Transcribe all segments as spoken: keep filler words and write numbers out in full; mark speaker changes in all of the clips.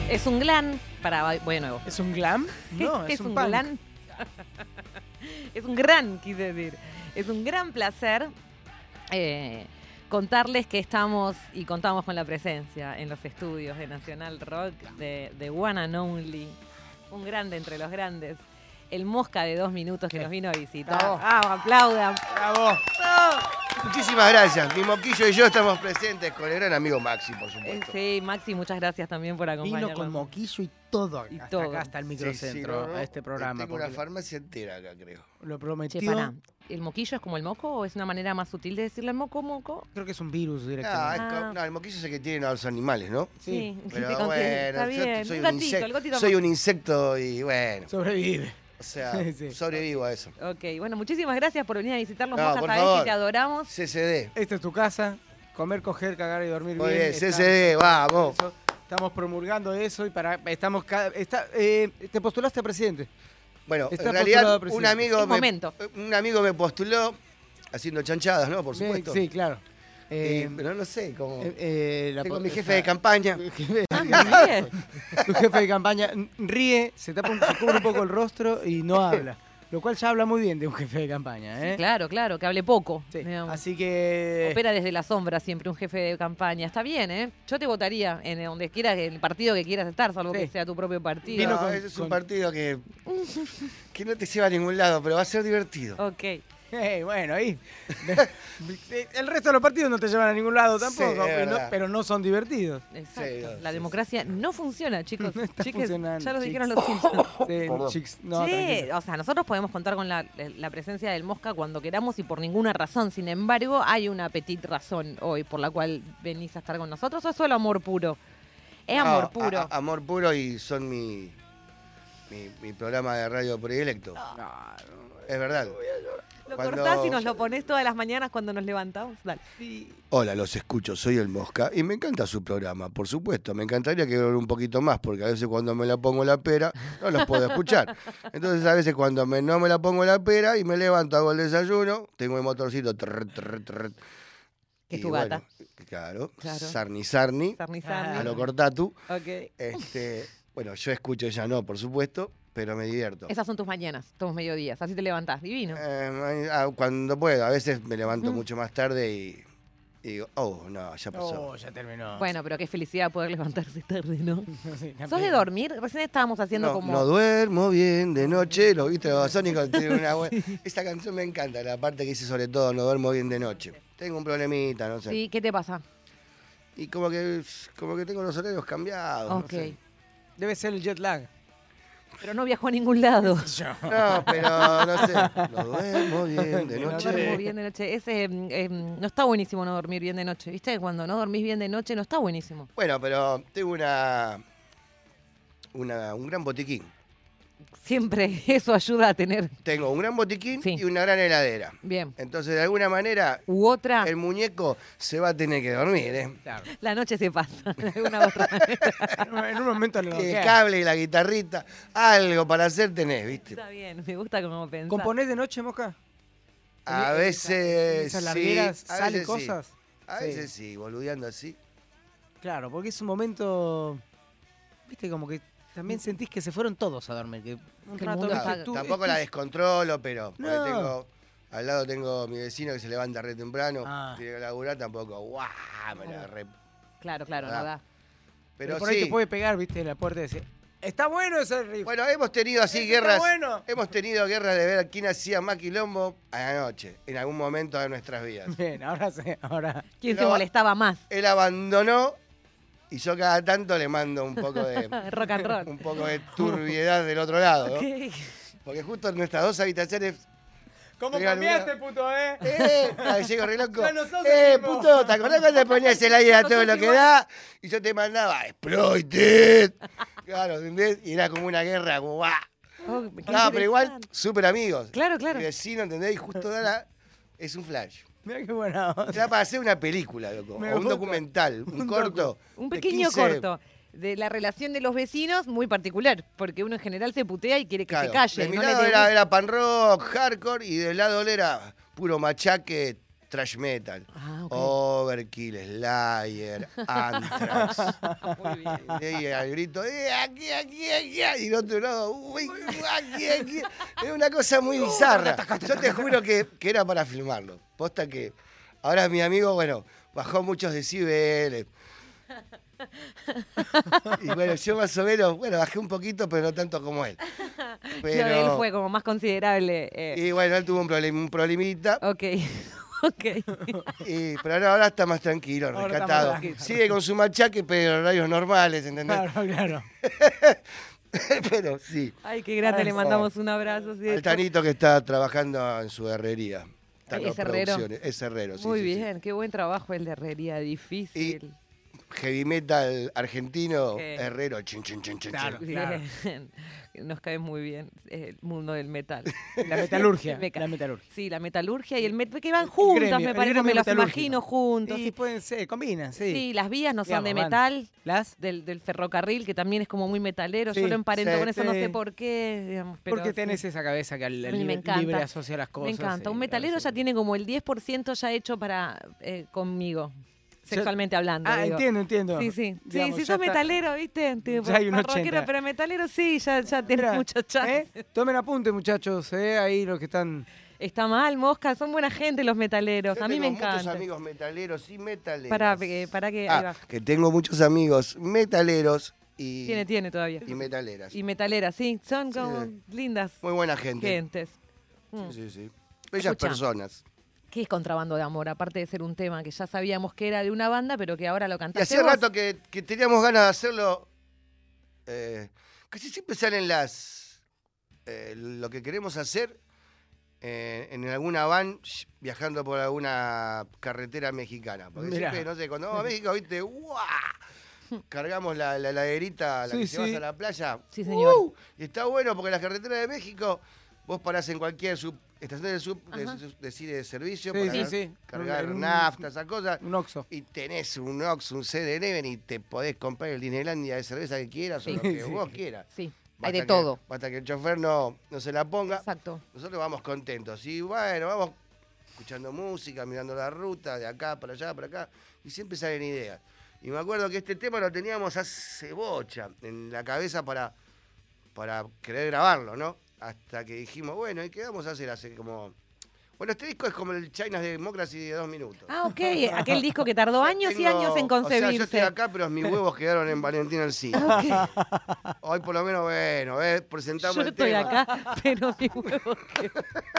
Speaker 1: Es un glam para... Voy de nuevo.
Speaker 2: ¿Es un glam? No, es,
Speaker 1: es
Speaker 2: un,
Speaker 1: un
Speaker 2: punk.
Speaker 1: glam. Es un gran, quise decir. Es un gran placer eh, contarles que estamos y contamos con la presencia en los estudios de Nacional Rock de, de One and Only, un grande entre los grandes, el Mosca de dos minutos que
Speaker 2: ¿Qué?
Speaker 1: nos vino a visitar.
Speaker 2: Bravo.
Speaker 1: ¡Vamos, aplaudan!
Speaker 2: ¡Bravo!
Speaker 3: Muchísimas gracias. Mi Moquillo y yo estamos presentes con el gran amigo Maxi, por
Speaker 1: Eh,
Speaker 3: supuesto.
Speaker 1: sí, Maxi, muchas gracias también por acompañarnos.
Speaker 2: Vino con moquillo y todo acá.
Speaker 1: Y
Speaker 2: hasta
Speaker 1: todo.
Speaker 2: acá está el
Speaker 3: Sí, sí,
Speaker 2: microcentro
Speaker 3: no, no,
Speaker 2: a este programa.
Speaker 3: Tengo una
Speaker 2: porque
Speaker 3: farmacia entera acá, creo.
Speaker 2: lo
Speaker 1: Che,
Speaker 2: prometió.
Speaker 1: pará, ¿el moquillo es como el moco o es una manera más sutil de decirle moco, moco?
Speaker 2: Creo que es un virus
Speaker 3: Ah,
Speaker 2: directamente.
Speaker 3: es
Speaker 1: Ah.
Speaker 3: co- no, el moquillo es el que tienen a los animales, ¿no?
Speaker 2: Sí,
Speaker 3: Pero
Speaker 1: te consigue-
Speaker 3: bueno,
Speaker 1: está
Speaker 3: yo
Speaker 1: bien.
Speaker 3: soy
Speaker 1: un
Speaker 3: un,
Speaker 1: gatito,
Speaker 3: insecto,
Speaker 1: el gatito
Speaker 3: soy un insecto y bueno,
Speaker 2: Sobrevive.
Speaker 3: o sea,
Speaker 2: Sí, sí.
Speaker 3: sobrevivo a eso.
Speaker 1: Ok, bueno, muchísimas gracias por venir a visitarnos,
Speaker 3: No,
Speaker 1: Mosca,
Speaker 3: por
Speaker 1: sabés
Speaker 3: favor.
Speaker 1: que te adoramos.
Speaker 3: C C D.
Speaker 2: Esta es tu casa. Comer, coger, cagar y dormir
Speaker 3: Muy
Speaker 2: bien.
Speaker 3: bien, C
Speaker 2: Estamos-
Speaker 3: C D, vamos.
Speaker 2: eso, Estamos promulgando eso y para estamos cada, está, eh, te postulaste a presidente.
Speaker 3: Bueno,
Speaker 2: Está
Speaker 3: en realidad
Speaker 2: postulado a
Speaker 3: un
Speaker 2: presidente.
Speaker 3: amigo,
Speaker 1: Es
Speaker 3: me,
Speaker 1: momento.
Speaker 3: un amigo me postuló haciendo chanchadas, ¿no? Por
Speaker 2: Bien,
Speaker 3: supuesto.
Speaker 2: sí, claro.
Speaker 3: Eh,
Speaker 2: Eh,
Speaker 3: pero no sé cómo.
Speaker 2: eh, eh, la
Speaker 3: Tengo
Speaker 2: po-
Speaker 3: mi jefe
Speaker 2: está-
Speaker 3: de campaña.
Speaker 1: Ah, bien.
Speaker 2: Tu jefe de campaña ríe, se tapa un, se cubre un poco el rostro y no habla. Lo cual ya habla muy bien de un jefe de campaña, ¿eh?
Speaker 1: Claro, claro, que hable poco.
Speaker 2: Sí,
Speaker 1: digamos.
Speaker 2: así que...
Speaker 1: Opera desde la sombra siempre un jefe de campaña. Está bien, ¿eh? Yo te votaría en donde quieras, en el partido que quieras estar, salvo
Speaker 2: Sí.
Speaker 1: que sea tu propio partido.
Speaker 2: Vino
Speaker 3: No,
Speaker 2: con-
Speaker 3: ese es un
Speaker 2: con-
Speaker 3: partido que, que no te lleva a ningún lado, pero va a ser divertido.
Speaker 1: Ok.
Speaker 2: Eh, bueno, ahí. El resto de los partidos no te llevan a ningún lado tampoco,
Speaker 3: Sí, es
Speaker 2: pero, no,
Speaker 3: verdad.
Speaker 2: pero no son divertidos.
Speaker 1: Exacto.
Speaker 3: Sí, no,
Speaker 1: la
Speaker 3: sí,
Speaker 1: democracia no funciona, chicos.
Speaker 2: No está
Speaker 1: Chiques,
Speaker 2: funcionando,
Speaker 1: ya lo
Speaker 2: chicos.
Speaker 1: dijeron los Simpsons.
Speaker 2: Sí, chicos, no,
Speaker 1: Sí,
Speaker 2: tranquilo.
Speaker 1: o sea, nosotros podemos contar con la, la presencia del Mosca cuando queramos y por ninguna razón. Sin embargo, hay una petit razón hoy por la cual venís a estar con nosotros, o es solo amor puro. Es
Speaker 3: No,
Speaker 1: amor
Speaker 3: a-
Speaker 1: puro.
Speaker 3: a- amor puro y son mi, mi, mi programa de radio predilecto.
Speaker 2: No,
Speaker 3: Es verdad.
Speaker 1: Lo
Speaker 3: cuando-
Speaker 1: cortás y nos lo ponés todas las mañanas cuando nos levantamos. Dale.
Speaker 3: Hola, los escucho, soy el Mosca y me encanta su programa, por supuesto. Me encantaría que dure un poquito más porque a veces cuando me la pongo la pera no los puedo escuchar. Entonces a veces cuando me, no me la pongo la pera y me levanto, hago el desayuno, tengo el motorcito. Trrr, trrr, trrr,
Speaker 1: Que es
Speaker 3: y
Speaker 1: tu
Speaker 3: bueno,
Speaker 1: gata.
Speaker 3: Claro,
Speaker 1: Claro.
Speaker 3: sarni sarni,
Speaker 1: Sarni,
Speaker 2: Ah,
Speaker 1: sarni.
Speaker 3: a lo cortatu.
Speaker 1: Ok.
Speaker 3: Este, bueno, yo escucho, ella no, por supuesto, pero me divierto.
Speaker 1: Esas son tus mañanas, tus mediodías. Así te levantás. Divino.
Speaker 3: Eh, ah, cuando puedo, a veces me levanto
Speaker 1: Mm.
Speaker 3: mucho más tarde y, y digo, oh, no, ya pasó.
Speaker 2: Oh, ya terminó.
Speaker 1: Bueno, pero qué felicidad poder levantarse tarde, ¿no?
Speaker 2: Sí,
Speaker 1: ¿Sos de dormir? Recién estábamos haciendo
Speaker 3: no,
Speaker 1: como...
Speaker 3: no duermo bien de noche, lo viste, los Sónicos tienen una buena... Esa canción me encanta, la parte que dice sobre todo, no duermo bien de noche. Tengo un problemita, no sé.
Speaker 1: Sí, ¿qué te pasa?
Speaker 3: Y como que, como que tengo los horarios cambiados,
Speaker 1: Ok.
Speaker 3: no sé.
Speaker 2: Debe ser el jet lag.
Speaker 1: Pero no viajó a ningún lado.
Speaker 3: No, pero no sé, no duermo bien de
Speaker 1: No
Speaker 3: noche.
Speaker 1: duermo bien de noche. Ese, eh, eh, no está buenísimo no dormir bien de noche, ¿viste? Cuando no dormís bien de noche no está buenísimo.
Speaker 3: Bueno, pero tengo una, una un gran botiquín.
Speaker 1: Siempre eso ayuda a tener...
Speaker 3: Tengo un gran botiquín
Speaker 1: Sí.
Speaker 3: y una gran heladera.
Speaker 1: Bien.
Speaker 3: Entonces, de alguna manera,
Speaker 1: U otra,
Speaker 3: el muñeco se va a tener que dormir, ¿eh?
Speaker 2: Claro.
Speaker 1: la noche se pasa. De alguna u otra manera.
Speaker 2: En un momento lo
Speaker 3: Que el
Speaker 2: queda.
Speaker 3: cable y la guitarrita, algo para hacer tenés, ¿viste?
Speaker 1: Está bien, me gusta como pensás.
Speaker 2: ¿Componés de noche, Mosca?
Speaker 3: A
Speaker 2: En
Speaker 3: veces
Speaker 2: esas
Speaker 3: sí,
Speaker 2: largueras
Speaker 3: a
Speaker 2: salen
Speaker 3: veces sí.
Speaker 2: cosas.
Speaker 3: A
Speaker 2: Sí.
Speaker 3: veces sí, boludeando así.
Speaker 2: Claro, porque es un momento, viste, como que también sentís que se fueron todos a dormir. Que un
Speaker 1: Que el
Speaker 2: rato,
Speaker 1: mundo
Speaker 2: viste,
Speaker 1: está-
Speaker 2: tú-
Speaker 3: Tampoco la descontrolo, pero porque
Speaker 2: No.
Speaker 3: tengo, al lado tengo mi vecino que se levanta re temprano,
Speaker 2: Ah.
Speaker 3: tiene que laburar, tampoco, ¡guau! Me la re...
Speaker 1: Claro, claro,
Speaker 3: Ah.
Speaker 1: no da.
Speaker 3: Pero,
Speaker 2: por ahí
Speaker 3: sí,
Speaker 2: te puede pegar, viste, en la puerta y decir, está bueno ese riff.
Speaker 3: bueno, hemos tenido así
Speaker 2: Ese
Speaker 3: guerras,
Speaker 2: está bueno.
Speaker 3: hemos tenido guerras de ver quién hacía más quilombo a la noche, en algún momento de nuestras vidas.
Speaker 2: Bien, ahora sí, ahora.
Speaker 1: ¿Quién
Speaker 3: No.
Speaker 1: se molestaba más?
Speaker 3: Él abandonó y yo cada tanto le mando un poco de,
Speaker 1: Rock and roll.
Speaker 3: un poco de turbiedad del otro lado, ¿no?
Speaker 1: Ok.
Speaker 3: Porque justo en nuestras dos habitaciones...
Speaker 2: ¿Cómo
Speaker 3: Pegar
Speaker 2: cambiaste,
Speaker 3: una-
Speaker 2: puto, eh?
Speaker 3: ¡Eh! Ahí llego re loco.
Speaker 2: Ya no sos
Speaker 3: ¡Eh,
Speaker 2: el mismo.
Speaker 3: puto! ¿Te acordás cuando te ponías el aire a
Speaker 2: No
Speaker 3: todo
Speaker 2: sos
Speaker 3: lo que
Speaker 2: igual.
Speaker 3: da? Y yo te mandaba ¡Exploited! Claro, ¿entendés? Y era como una guerra, como ¡guau!
Speaker 1: Oh, qué
Speaker 3: No, pero igual,
Speaker 1: interesante.
Speaker 3: súper amigos.
Speaker 1: Claro, claro.
Speaker 3: Mi vecino, ¿entendés? Y justo da la... Es un flash.
Speaker 2: Mira qué buena onda.
Speaker 3: Era para hacer una película, loco.
Speaker 2: Me
Speaker 3: O un
Speaker 2: gusta.
Speaker 3: documental, un,
Speaker 2: Un
Speaker 3: corto.
Speaker 1: Un
Speaker 3: de
Speaker 1: pequeño
Speaker 3: quince
Speaker 1: corto de la relación de los vecinos, muy particular, porque uno en general se putea y quiere que
Speaker 3: Claro,
Speaker 1: se calle.
Speaker 3: de mi
Speaker 1: no le
Speaker 3: lado
Speaker 1: dé
Speaker 3: era,
Speaker 1: gusto.
Speaker 3: era pan rock, hardcore, y del lado él era puro machaque, thrash metal.
Speaker 1: Ah, ok.
Speaker 3: Overkill, Slayer, Anthrax.
Speaker 1: Muy bien.
Speaker 3: Y al grito, eh, aquí, aquí, aquí. Y del otro lado, uy, aquí, aquí. Es una cosa muy bizarra. Yo te juro que, que era para filmarlo. Posta que ahora mi amigo, bueno, bajó muchos decibeles. Y bueno, yo más o menos, bueno, bajé un poquito, pero no tanto como él. Pero,
Speaker 1: Claro, él fue como más considerable. eh.
Speaker 3: Y bueno, él tuvo un, problem, un problemita.
Speaker 1: Ok, ok.
Speaker 3: Y, pero ahora, ahora está más tranquilo,
Speaker 2: Ahora está
Speaker 3: rescatado.
Speaker 2: más tranquilo.
Speaker 3: Sigue con su machaque, pero en horarios normales, ¿entendés?
Speaker 2: Claro, claro.
Speaker 3: Pero sí.
Speaker 1: Ay, qué grande,
Speaker 2: Ay,
Speaker 1: le mandamos un abrazo. sí.
Speaker 3: Al Tanito que está trabajando en su herrería.
Speaker 1: Ay,
Speaker 3: Tano
Speaker 1: ¿es herrero?
Speaker 3: Producciones. Es herrero, sí.
Speaker 1: Muy
Speaker 3: sí, sí.
Speaker 1: bien, qué buen trabajo el de herrería, difícil.
Speaker 3: Heavy metal argentino,
Speaker 1: Sí.
Speaker 3: herrero, chin, chin, chin, chin,
Speaker 2: Claro.
Speaker 3: chin.
Speaker 1: Bien. Nos cae muy bien el mundo del metal.
Speaker 2: La metalurgia.
Speaker 1: Me ca-
Speaker 2: La metalurgia.
Speaker 1: Sí, la metalurgia y el metal, que van
Speaker 2: El
Speaker 1: juntas,
Speaker 2: gremio,
Speaker 1: me
Speaker 2: el
Speaker 1: parece,
Speaker 2: gremio
Speaker 1: me los
Speaker 2: metalúrgico.
Speaker 1: imagino juntos.
Speaker 2: Sí,
Speaker 1: Sí,
Speaker 2: pueden ser, combinan, sí.
Speaker 1: Sí, las vías no son
Speaker 2: Digamos,
Speaker 1: de
Speaker 2: van.
Speaker 1: metal,
Speaker 2: ¿Las?
Speaker 1: del, del ferrocarril, que también es como muy metalero.
Speaker 2: Sí,
Speaker 1: Yo lo emparento
Speaker 3: sí,
Speaker 1: con eso, no
Speaker 2: sí.
Speaker 1: sé por qué. Digamos, pero
Speaker 2: Porque
Speaker 1: sí.
Speaker 2: tenés esa cabeza que al
Speaker 1: A mí me
Speaker 2: libre,
Speaker 1: encanta.
Speaker 2: libre asocia las cosas.
Speaker 1: Me encanta.
Speaker 2: y
Speaker 1: Un
Speaker 2: a
Speaker 1: metalero
Speaker 2: veces-
Speaker 1: ya tiene como el diez por ciento ya hecho para eh, conmigo, sexualmente hablando.
Speaker 2: Ah,
Speaker 1: digo.
Speaker 2: entiendo, entiendo.
Speaker 1: Sí, sí.
Speaker 2: Digamos,
Speaker 1: sí, si
Speaker 2: ya
Speaker 1: sos
Speaker 2: está-
Speaker 1: metalero, ¿viste? Tipo,
Speaker 2: Ya hay un
Speaker 1: parroquero,
Speaker 2: ochenta.
Speaker 1: pero metalero sí, ya, ya tenés
Speaker 2: Mirá,
Speaker 1: muchas chances.
Speaker 2: ¿eh? Tomen apunte, muchachos, ¿eh? Ahí los que están...
Speaker 1: Está mal, Mosca, son buena gente los metaleros.
Speaker 3: Yo
Speaker 1: a mí
Speaker 3: tengo
Speaker 1: me
Speaker 3: muchos
Speaker 1: encanta.
Speaker 3: amigos metaleros y metaleros.
Speaker 1: Para, eh, para que. ahí
Speaker 3: Ah,
Speaker 1: va.
Speaker 3: que tengo muchos amigos metaleros y,
Speaker 1: Tiene, tiene todavía.
Speaker 3: y metaleras.
Speaker 1: Y metaleras, sí. Son
Speaker 3: Sí.
Speaker 1: como lindas
Speaker 3: Muy buena gente.
Speaker 1: gentes. Mm.
Speaker 3: Sí, sí, sí. Bellas
Speaker 1: Escucha.
Speaker 3: personas.
Speaker 1: ¿Qué es Contrabando de Amor? Aparte de ser un tema que ya sabíamos que era de una banda, pero que ahora lo
Speaker 3: Y
Speaker 1: cantaste
Speaker 3: hacía
Speaker 1: vos.
Speaker 3: rato que, que teníamos ganas de hacerlo. eh, casi siempre salen las. eh, lo que queremos hacer eh, en alguna van sh- viajando por alguna carretera mexicana. Porque
Speaker 2: Mirá.
Speaker 3: siempre, no sé, cuando vamos a México, viste, ¡guau! Cargamos la, la heladerita, la
Speaker 2: Sí,
Speaker 3: que llevas
Speaker 2: sí.
Speaker 3: a la playa.
Speaker 1: Sí, señor.
Speaker 3: ¡Uh! Y está bueno porque las carreteras de México, vos parás en cualquier sub- estación de, sub, de,
Speaker 1: Ajá.
Speaker 3: de, de- de servicio
Speaker 2: Sí,
Speaker 3: para
Speaker 2: sí,
Speaker 3: car-
Speaker 2: sí.
Speaker 3: cargar
Speaker 2: En un-
Speaker 3: nafta, esas cosas.
Speaker 2: Un oxo.
Speaker 3: Y tenés un Ox, un siete Eleven y te podés comprar el Disneylandia de cerveza que quieras
Speaker 1: Sí.
Speaker 3: o lo que
Speaker 2: Sí.
Speaker 3: vos quieras.
Speaker 1: Sí,
Speaker 3: Basta
Speaker 1: hay de
Speaker 3: que-
Speaker 1: todo.
Speaker 3: Basta que el chofer no, no se la ponga.
Speaker 1: Exacto.
Speaker 3: Nosotros vamos contentos. Y bueno, vamos escuchando música, mirando la ruta, de acá para allá, para acá. Y siempre salen ideas. Y me acuerdo que este tema lo teníamos hace bocha en la cabeza para, para querer grabarlo, ¿no? Hasta que dijimos, bueno, ¿y qué vamos a hacer? Hace como... Bueno, este disco es como el China's Democracy de dos minutos.
Speaker 1: Ah, ok. Aquel disco que tardó años y
Speaker 3: Tengo-
Speaker 1: años en
Speaker 3: O sea, yo
Speaker 1: concebirse.
Speaker 3: estoy acá, pero mis huevos quedaron en Valentín Alcina. Hoy por lo menos, bueno, eh, presentamos
Speaker 1: Yo
Speaker 3: el
Speaker 1: estoy
Speaker 3: tema.
Speaker 1: acá, pero mi huevo que-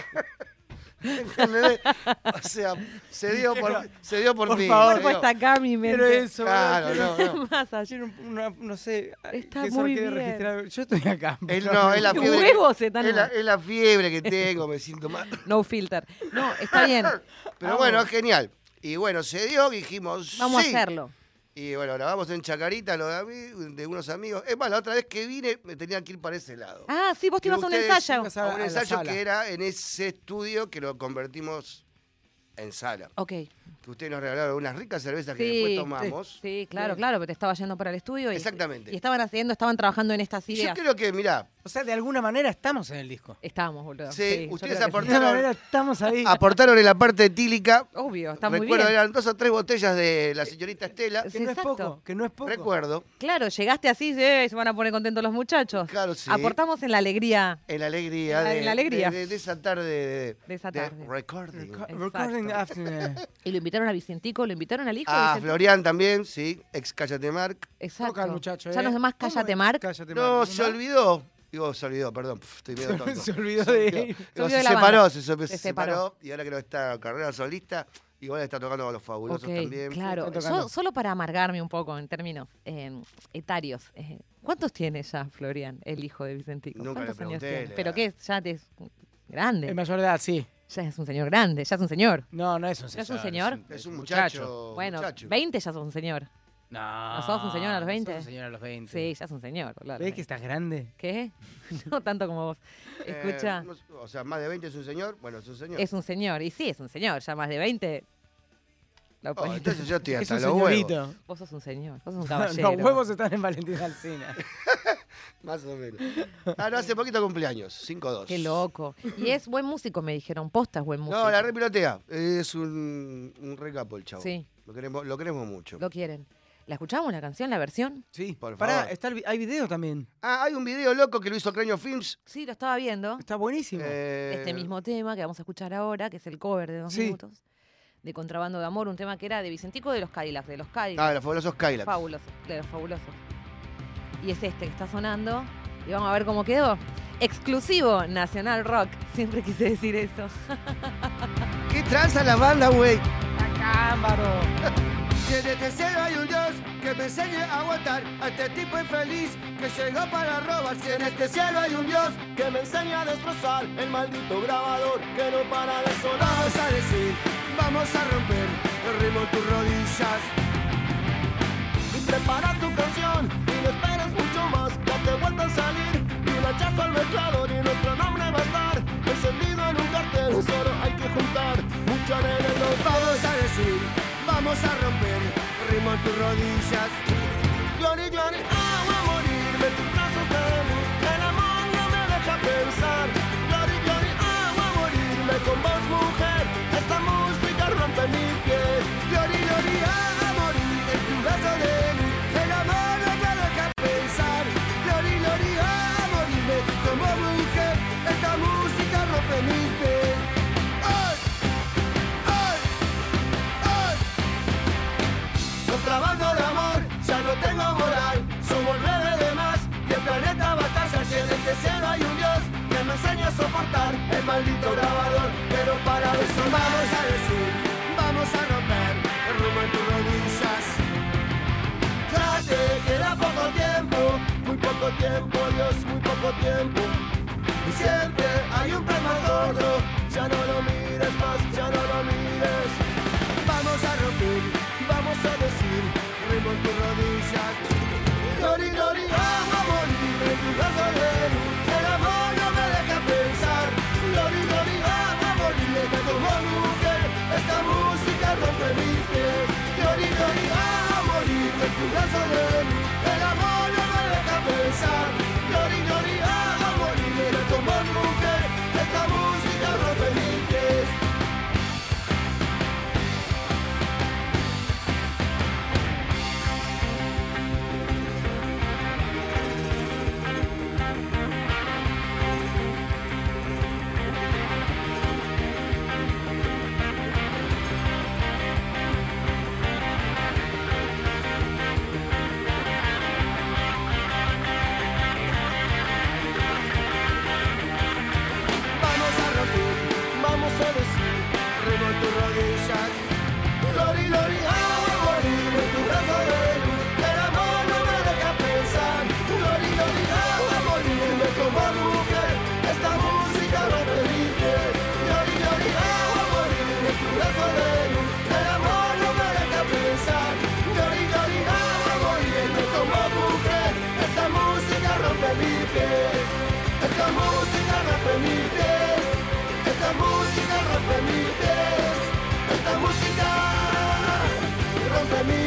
Speaker 3: ¿Entendés? O sea, se dio por, se dio por,
Speaker 2: por
Speaker 3: fin.
Speaker 2: favor,
Speaker 3: se
Speaker 1: cuerpo
Speaker 3: dio.
Speaker 1: está acá mi mente.
Speaker 2: Quiero eso.
Speaker 3: Claro,
Speaker 2: quiero-
Speaker 3: no, no.
Speaker 1: Más allá.
Speaker 2: quiero una- no sé.
Speaker 1: Está
Speaker 2: que eso
Speaker 1: muy
Speaker 2: quede
Speaker 1: bien.
Speaker 2: registrado. Yo estoy acá.
Speaker 3: Es, no, es la
Speaker 1: Qué
Speaker 3: fiebre.
Speaker 1: huevos
Speaker 3: que-
Speaker 1: están
Speaker 3: es, la,
Speaker 1: mal.
Speaker 3: es la fiebre que tengo, me siento mal.
Speaker 1: No filter. No, está bien.
Speaker 3: Pero
Speaker 1: Vamos.
Speaker 3: bueno, es genial. Y bueno, se dio, dijimos.
Speaker 1: Vamos
Speaker 3: sí.
Speaker 1: a hacerlo.
Speaker 3: Y bueno, grabamos en Chacarita, lo de, ami- de unos amigos. Es más, la otra vez que vine me tenía que ir para ese lado.
Speaker 1: Ah, sí, vos te
Speaker 3: Que
Speaker 1: ibas a un
Speaker 3: ustedes
Speaker 1: ensayo.
Speaker 2: ibas
Speaker 3: A un
Speaker 2: a la
Speaker 3: ensayo
Speaker 2: sala.
Speaker 3: que era en ese estudio que lo convertimos en sala.
Speaker 1: Ok.
Speaker 3: Que ustedes nos regalaron unas ricas cervezas que
Speaker 1: Sí,
Speaker 3: después tomamos.
Speaker 1: Sí, claro,
Speaker 2: Sí.
Speaker 1: claro, pero te estaba yendo para el estudio y,
Speaker 3: Exactamente.
Speaker 1: y estaban haciendo, estaban trabajando en estas
Speaker 3: Y yo
Speaker 1: ideas.
Speaker 3: creo que, mirá,
Speaker 2: O sea, de alguna manera estamos en el disco.
Speaker 1: Estábamos, boludo.
Speaker 3: Sí,
Speaker 1: yo
Speaker 3: ustedes
Speaker 1: creo que sí.
Speaker 2: De alguna manera estamos ahí.
Speaker 3: aportaron en la parte etílica.
Speaker 1: Obvio, está muy
Speaker 3: Recuerdo,
Speaker 1: bien.
Speaker 3: eran dos o tres botellas de la señorita Estela.
Speaker 2: Que no es
Speaker 1: Exacto.
Speaker 2: poco. Que no es poco.
Speaker 3: Recuerdo.
Speaker 1: Claro, llegaste así, eh, se van a poner contentos los muchachos.
Speaker 3: Claro, sí.
Speaker 1: Aportamos en la alegría
Speaker 3: En la alegría.
Speaker 1: En la-
Speaker 3: de,
Speaker 1: en la alegría.
Speaker 3: De, de- de esa tarde de,
Speaker 1: de esa
Speaker 3: de
Speaker 1: tarde.
Speaker 3: recording.
Speaker 2: Reco-
Speaker 1: Exacto.
Speaker 2: Recording after.
Speaker 1: Y lo invitaron a Vicentico, lo invitaron al hijo. de
Speaker 3: Ah,
Speaker 1: Vicentico.
Speaker 3: Florian también, sí. Ex Cállate Marc.
Speaker 1: Exacto.
Speaker 2: Toca el muchacho,
Speaker 1: Ya
Speaker 2: ¿eh?
Speaker 1: los demás,
Speaker 2: ¿Cómo
Speaker 1: cállate,
Speaker 2: es?
Speaker 1: Marc.
Speaker 2: Cállate,
Speaker 3: No,
Speaker 2: Marc.
Speaker 3: se olvidó. Digo, se olvidó, perdón. Puf, estoy medio tonto.
Speaker 2: Se olvidó de él.
Speaker 3: Digo,
Speaker 1: Se olvidó
Speaker 3: se
Speaker 1: de la
Speaker 3: separó,
Speaker 1: banda.
Speaker 3: se, se- se
Speaker 1: Se
Speaker 3: separó.
Speaker 1: separó.
Speaker 3: Y ahora creo que está en carrera solista. Igual está tocando con los fabulosos
Speaker 1: Ok,
Speaker 3: también.
Speaker 1: claro.
Speaker 2: Está tocando.
Speaker 1: So- solo para amargarme un poco en términos eh, etarios. eh, ¿Cuántos tiene ya Florian, el hijo de Vicentico?
Speaker 3: Nunca le
Speaker 1: ¿Cuántos años
Speaker 3: pregunté,
Speaker 1: tiene?
Speaker 3: la
Speaker 1: ¿Pero
Speaker 3: verdad.
Speaker 1: qué? Ya te es grande.
Speaker 2: Es mayor de edad, sí.
Speaker 1: Ya es un señor grande, ya es un señor.
Speaker 2: No, no es un
Speaker 1: ¿Ya
Speaker 2: señor.
Speaker 1: es un señor?
Speaker 3: Es un muchacho.
Speaker 1: Bueno,
Speaker 3: muchacho.
Speaker 1: veinte ya sos un señor.
Speaker 2: No.
Speaker 1: ¿No sos un señor a los veinte?
Speaker 2: No sos un señor a los veinte.
Speaker 1: Sí, ya es un señor. claro.
Speaker 2: ¿Ves que estás grande?
Speaker 1: ¿Qué? No tanto como vos.
Speaker 3: Eh,
Speaker 1: Escucha,
Speaker 3: no sé, o sea, más de veinte es un señor. Bueno, es un señor.
Speaker 1: es un señor. Y sí, es un señor. Ya más de veinte. Lo
Speaker 3: Oh,
Speaker 1: ponés-
Speaker 3: entonces yo estoy
Speaker 2: Es
Speaker 3: hasta
Speaker 2: un
Speaker 3: los huevos.
Speaker 2: señorito.
Speaker 1: Vos sos un señor. Vos sos un caballero.
Speaker 2: Los huevos están en Valentín Alsina.
Speaker 3: Más o menos. Ah, no, hace poquito cumpleaños, cinco dos.
Speaker 1: Qué loco. Y es buen músico, me dijeron. Posta es buen músico.
Speaker 3: No, la repilotea. Es un, un re capo el chavo.
Speaker 1: Sí.
Speaker 3: Lo queremos, lo queremos mucho.
Speaker 1: Lo quieren. ¿La escuchamos la canción, la versión?
Speaker 2: Sí,
Speaker 3: Por
Speaker 2: Pará,
Speaker 3: favor.
Speaker 2: está el vi- hay video también.
Speaker 3: Ah, hay un video loco que lo hizo Cráneo Films.
Speaker 1: Sí, lo estaba viendo.
Speaker 2: Está buenísimo.
Speaker 3: Eh,
Speaker 1: Este mismo tema que vamos a escuchar ahora, que es el cover de dos
Speaker 2: Sí.
Speaker 1: minutos, de Contrabando de Amor, un tema que era de Vicentico de los Cadillacs, de los Cadillacs.
Speaker 3: Ah, de los fabulosos Kylax.
Speaker 1: Fabulosos, de los fabulosos. Y es este que está sonando. Y vamos a ver cómo quedó. Exclusivo Nacional Rock. Siempre quise decir eso.
Speaker 3: ¿Qué tranza la banda, güey?
Speaker 2: ¡Cámbaro!
Speaker 3: Si en este cielo hay un Dios que me enseñe a aguantar a este tipo infeliz que llegó para robar. Si en este cielo hay un Dios
Speaker 4: Que me enseña a destrozar el maldito grabador que no para de sonar.
Speaker 3: vamos a decir, vamos a romper el ritmo en tus rodillas.
Speaker 4: Y prepara tu canción y no esperes mucho más. Date vuelta a salir y un hachazo al mezclador y nuestro nombre va a estar encendido en un cartel. Solo hay que juntar mucha arena en los
Speaker 3: Vamos a decir, vamos a romper el ritmo en tus rodillas.
Speaker 4: Glory, glory, agua a morirme en tus brazos de luz. El amor no me deja pensar. Glory, glory, agua a morirme con vos, mujer. Esta música rompe mi piel.
Speaker 3: Glory, glory, a morir en tu brazo de luz. El amor no me deja pensar. Glory, glory, a morirme como mujer. Esta música rompe mi piel. ¡Ay! ¡Ay! ¡Ay!
Speaker 4: Contrabando de amor, ya no tengo moral. Somos nueve de más y el planeta batalla. Si en este cielo hay un Dios que me enseña a soportar el maldito grabador. Pero para eso
Speaker 3: Vamos a decir, vamos a romper el rumbo en tus rodillas.
Speaker 4: ya te queda poco tiempo, muy poco tiempo, Dios, muy poco tiempo. Y siempre hay un premio gordo, ya no lo mires más, ya no lo mires.
Speaker 3: Vamos a romper, vamos a decir, ritmo en tus rodillas.
Speaker 4: Glory, glory, vamos a morir en tu brazo de luz. El amor no me deja pensar. Glory, glory, vamos a morirme como mujer. Esta música rompe mi piel. Glory, glory, vamos a morir en tu brazo de luz. El amor no me deja pensar. Glory, glory, vamos a morirme como mujer. Esta música rompe mi piel.
Speaker 3: Vamos a romper, vamos a decir, ritmo en tus rodillas.
Speaker 4: Glory, glory, vamos a morir en tu brazo de luz. El amor no me deja pensar. Glory, glory, vamos a morirme como mujer. Esta música rompe mi piel. Glory, glory, vamos a morir en tu brazo de luz. El amor no me deja pensar. Glory, glory, vamos a morirme como mujer. Esta música rompe mi piel. Esta música rompe mi piel. Esta música rompe mi piel. Esta música rompe mi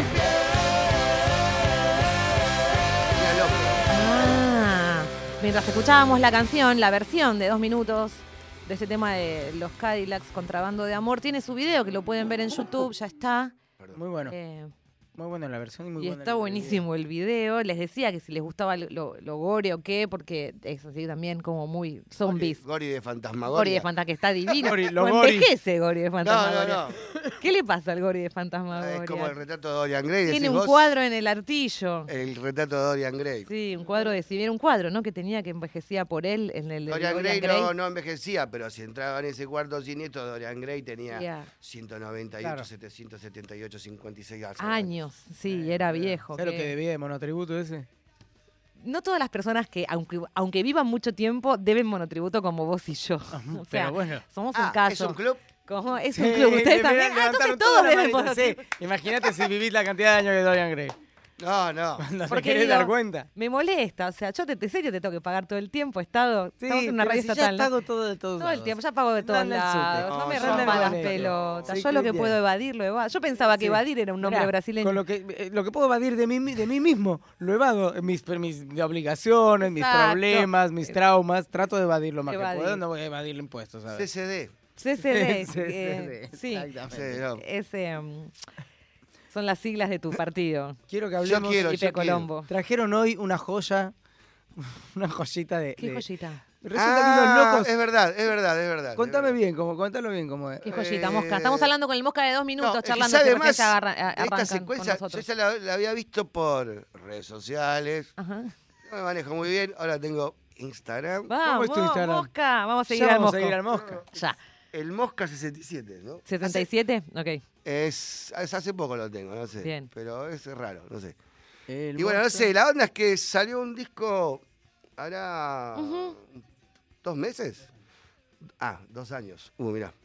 Speaker 4: piel.
Speaker 1: Ah, mientras escuchábamos la canción, la versión de dos minutos de este tema de los Cadillacs, Contrabando de Amor, tiene su video que lo pueden ver en YouTube, ya está.
Speaker 2: Muy bueno.
Speaker 1: Eh,
Speaker 2: Muy buena la versión y muy
Speaker 1: y
Speaker 2: buena
Speaker 1: está
Speaker 2: el
Speaker 1: buenísimo el video. Les decía que si les gustaba lo, lo, lo gore o qué, porque es así también como muy zombies.
Speaker 3: Gori de Fantasmagoria.
Speaker 1: Gori de Fantasma, que está divino.
Speaker 2: Gori, lo
Speaker 1: O
Speaker 2: Gori.
Speaker 1: envejece Gori de
Speaker 3: No,
Speaker 1: Fantasmagoria.
Speaker 3: no, no.
Speaker 1: ¿Qué le pasa al Gori de Fantasmagoria?
Speaker 3: Es como el retrato de Dorian Gray.
Speaker 1: Tiene
Speaker 3: decís
Speaker 1: un
Speaker 3: vos.
Speaker 1: cuadro en el artillo.
Speaker 3: El retrato de Dorian Gray.
Speaker 1: Sí, un cuadro de... Si bien un cuadro, ¿no? Que tenía que envejecía por él en el de
Speaker 3: Dorian,
Speaker 1: Dorian
Speaker 3: Gray,
Speaker 1: Gray.
Speaker 3: No, no envejecía, pero si entraba en ese cuarto siniestro, Dorian Gray tenía
Speaker 1: Yeah.
Speaker 3: ciento noventa y ocho,
Speaker 2: Claro.
Speaker 3: setecientos setenta y ocho, cincuenta y seis
Speaker 1: Años, sí, era viejo.
Speaker 2: ¿Sabes lo
Speaker 1: que-
Speaker 2: que debía de monotributo ese?
Speaker 1: No todas las personas que, aunque, aunque vivan mucho tiempo, deben monotributo como vos y yo. O sea,
Speaker 2: Pero bueno.
Speaker 1: somos
Speaker 3: Ah,
Speaker 1: un caso.
Speaker 3: ¿es un club?
Speaker 1: ¿Cómo? Es
Speaker 2: Sí,
Speaker 1: un club. Ustedes
Speaker 2: le-
Speaker 1: también.
Speaker 2: le
Speaker 1: Ah, entonces
Speaker 2: levantaron
Speaker 1: todos
Speaker 2: toda la
Speaker 1: deben
Speaker 2: manita,
Speaker 1: monotributo.
Speaker 2: sí. Imagínate si vivís la cantidad de años que Dorian Gray.
Speaker 3: No, no.
Speaker 2: No te
Speaker 1: Porque
Speaker 2: querés
Speaker 1: digo,
Speaker 2: dar cuenta.
Speaker 1: Me molesta, o sea, yo te, en serio te tengo que pagar todo el tiempo, Estado. Estamos en una
Speaker 2: pero
Speaker 1: radio
Speaker 2: si
Speaker 1: estatal.
Speaker 2: Ya
Speaker 1: ¿no?
Speaker 2: pago todo de todos
Speaker 1: Todo el
Speaker 2: lados.
Speaker 1: tiempo, ya pago de todos
Speaker 2: Anda al subte.
Speaker 1: lados. No,
Speaker 3: No,
Speaker 1: me
Speaker 3: yo
Speaker 1: rompan
Speaker 3: no
Speaker 1: las
Speaker 2: boleto.
Speaker 1: pelotas.
Speaker 2: Sí,
Speaker 1: Yo lo que
Speaker 2: Cristian.
Speaker 1: puedo evadir, lo evado. Yo pensaba que
Speaker 2: Sí.
Speaker 1: evadir era un nombre
Speaker 2: Mirá,
Speaker 1: brasileño.
Speaker 2: Con lo que, eh, lo que puedo evadir de mí, de mí mismo, lo evado. Mis, mis obligaciones, mis
Speaker 1: Exacto.
Speaker 2: problemas, mis traumas. Trato de evadir lo más
Speaker 1: Evadir.
Speaker 2: que puedo. No voy a evadir impuestos,
Speaker 3: C
Speaker 2: ¿sabes?
Speaker 3: C D.
Speaker 1: C C D.
Speaker 2: C C
Speaker 1: eh,
Speaker 2: D,
Speaker 1: sí,
Speaker 2: exactamente.
Speaker 3: Sí, no.
Speaker 1: ese, um, son las siglas de tu partido.
Speaker 2: Quiero que
Speaker 3: Yo
Speaker 2: hablemos.
Speaker 3: quiero,
Speaker 1: Pipe
Speaker 3: yo quiero.
Speaker 1: Colombo.
Speaker 2: Trajeron hoy una joya, una joyita de...
Speaker 1: ¿Qué
Speaker 2: de-
Speaker 1: joyita?
Speaker 2: Resulta
Speaker 3: Ah,
Speaker 2: que los locos...
Speaker 3: es verdad, es verdad, es verdad.
Speaker 2: Contame
Speaker 3: es verdad.
Speaker 2: bien, cómo, contalo bien cómo es.
Speaker 1: ¿Qué joyita,
Speaker 3: Eh,
Speaker 1: Mosca? Estamos hablando con el Mosca de dos minutos,
Speaker 3: No, es que
Speaker 1: charlando
Speaker 3: sabe
Speaker 1: si recién
Speaker 3: más
Speaker 1: se agarra- a-
Speaker 3: de esta
Speaker 1: arrancan
Speaker 3: secuencia,
Speaker 1: con
Speaker 3: yo
Speaker 1: nosotros.
Speaker 3: ya la, la había visto por redes sociales.
Speaker 1: Ajá.
Speaker 3: No me manejo muy bien. Ahora tengo Instagram.
Speaker 1: Vamos,
Speaker 2: es tu Instagram?
Speaker 1: Mosca. Vamos a seguir
Speaker 2: Ya
Speaker 1: al
Speaker 2: vamos
Speaker 1: Mosca.
Speaker 2: a seguir al Mosca.
Speaker 1: Ya.
Speaker 3: El Mosca sesenta y siete, ¿no?
Speaker 1: ¿setenta y siete? Ok.
Speaker 3: Es, es hace poco lo tengo, no sé.
Speaker 1: Bien.
Speaker 3: Pero es raro, no sé.
Speaker 2: El
Speaker 3: Y bueno, no
Speaker 2: Mosca.
Speaker 3: sé, la onda es que salió un disco hará
Speaker 1: Ujú.
Speaker 3: dos meses. Ah, dos años. Uh, mirá.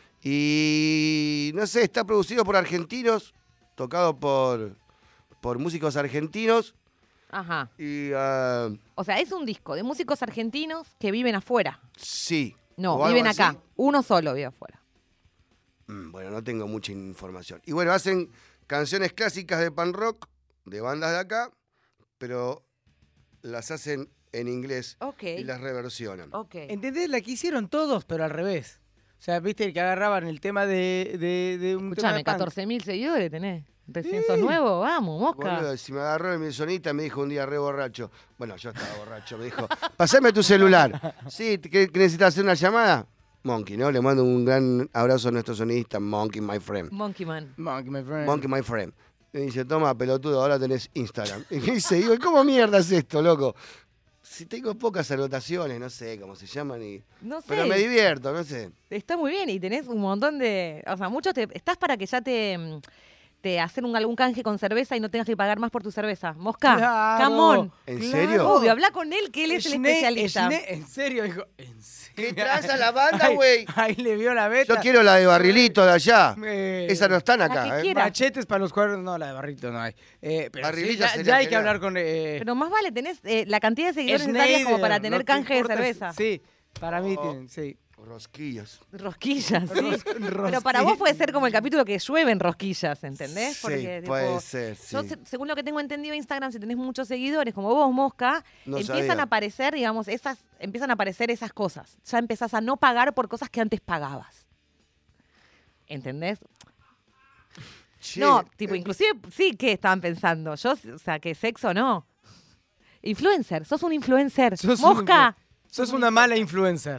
Speaker 3: Y no sé, está producido por argentinos, tocado por, por músicos argentinos.
Speaker 1: Ajá.
Speaker 3: Y ah,
Speaker 1: O sea, es un disco de músicos argentinos que viven afuera.
Speaker 3: sí.
Speaker 1: No,
Speaker 3: o algo
Speaker 1: viven
Speaker 3: así.
Speaker 1: acá. Uno solo vive afuera.
Speaker 3: Mm, Bueno, no tengo mucha información. Y bueno, hacen canciones clásicas de pan rock, de bandas de acá, pero las hacen en inglés
Speaker 1: Ok.
Speaker 3: y las reversionan.
Speaker 1: Ok.
Speaker 2: ¿Entendés? La que hicieron todos, pero al revés. O sea, viste que agarraban el tema de, de, de un tema
Speaker 1: Escuchame,
Speaker 2: de punk.
Speaker 1: catorce mil seguidores tenés. Recién sos nuevo, vamos, Mosca.
Speaker 3: Boludo, si me agarró el misonita, me dijo un día re borracho. Bueno, yo estaba borracho, me dijo, pasame tu celular. Sí, ¿qué, qué necesitas hacer una llamada? Monkey, ¿no? Le mando un gran abrazo a nuestro sonidista, Monkey, my friend.
Speaker 1: Monkey Man.
Speaker 2: Monkey, my friend.
Speaker 3: Monkey, my friend. Me dice, toma, pelotudo, ahora tenés Instagram. Y dice, digo, ¿cómo mierda es esto, loco? Si tengo pocas anotaciones, no sé cómo se llaman, y...
Speaker 1: No sé.
Speaker 3: pero me divierto, no sé.
Speaker 1: Está muy bien y tenés un montón de... O sea, muchos te... Estás para que ya te... mm, te hacen un, algún canje con cerveza y no tengas que pagar más por tu cerveza. Mosca,
Speaker 2: Claro,
Speaker 1: come on.
Speaker 3: ¿En
Speaker 2: claro.
Speaker 3: serio?
Speaker 1: Obvio, habla con él que él es el
Speaker 2: Schne-
Speaker 1: especialista.
Speaker 2: Schne- en serio, dijo, en serio.
Speaker 3: ¿Qué traza la banda,
Speaker 2: Ahí-
Speaker 3: güey?
Speaker 2: Ahí le vio la beta.
Speaker 3: Yo quiero la de Barrilito de allá.
Speaker 2: Eh,
Speaker 3: Esa no están
Speaker 1: que
Speaker 3: acá, ¿eh?
Speaker 1: quiera.
Speaker 2: Machetes para los cuernos, no, la de Barrito no hay. Eh, pero sí,
Speaker 3: Barrilito
Speaker 2: ya,
Speaker 3: sería
Speaker 2: ya hay que
Speaker 3: genial.
Speaker 2: hablar con... Eh,
Speaker 1: Pero más vale, tenés eh, la cantidad de seguidores necesarias como para
Speaker 2: Schneider,
Speaker 1: tener
Speaker 2: no te
Speaker 1: canje de
Speaker 2: importa si-
Speaker 1: cerveza.
Speaker 2: Sí, para mí
Speaker 3: Oh.
Speaker 2: tienen, sí.
Speaker 3: Rosquillas.
Speaker 1: Rosquillas, sí.
Speaker 2: Ros-
Speaker 1: Pero para vos puede ser como el capítulo que llueven rosquillas, ¿entendés?
Speaker 3: Sí,
Speaker 1: Porque,
Speaker 3: puede
Speaker 1: tipo,
Speaker 3: ser, sí.
Speaker 1: yo, se- según lo que tengo entendido en Instagram, si tenés muchos seguidores, como vos, Mosca,
Speaker 3: No
Speaker 1: empiezan
Speaker 3: sabía.
Speaker 1: a aparecer, digamos, esas, empiezan a aparecer esas cosas. Ya empezás a no pagar por cosas que antes pagabas. ¿Entendés?
Speaker 3: Che,
Speaker 1: No, tipo,
Speaker 3: eh,
Speaker 1: inclusive, sí, ¿qué estaban pensando? Yo, o sea, que sexo no. Influencer, sos un influencer.
Speaker 2: Sos un
Speaker 1: Mosca.
Speaker 2: Sos una mala influencer.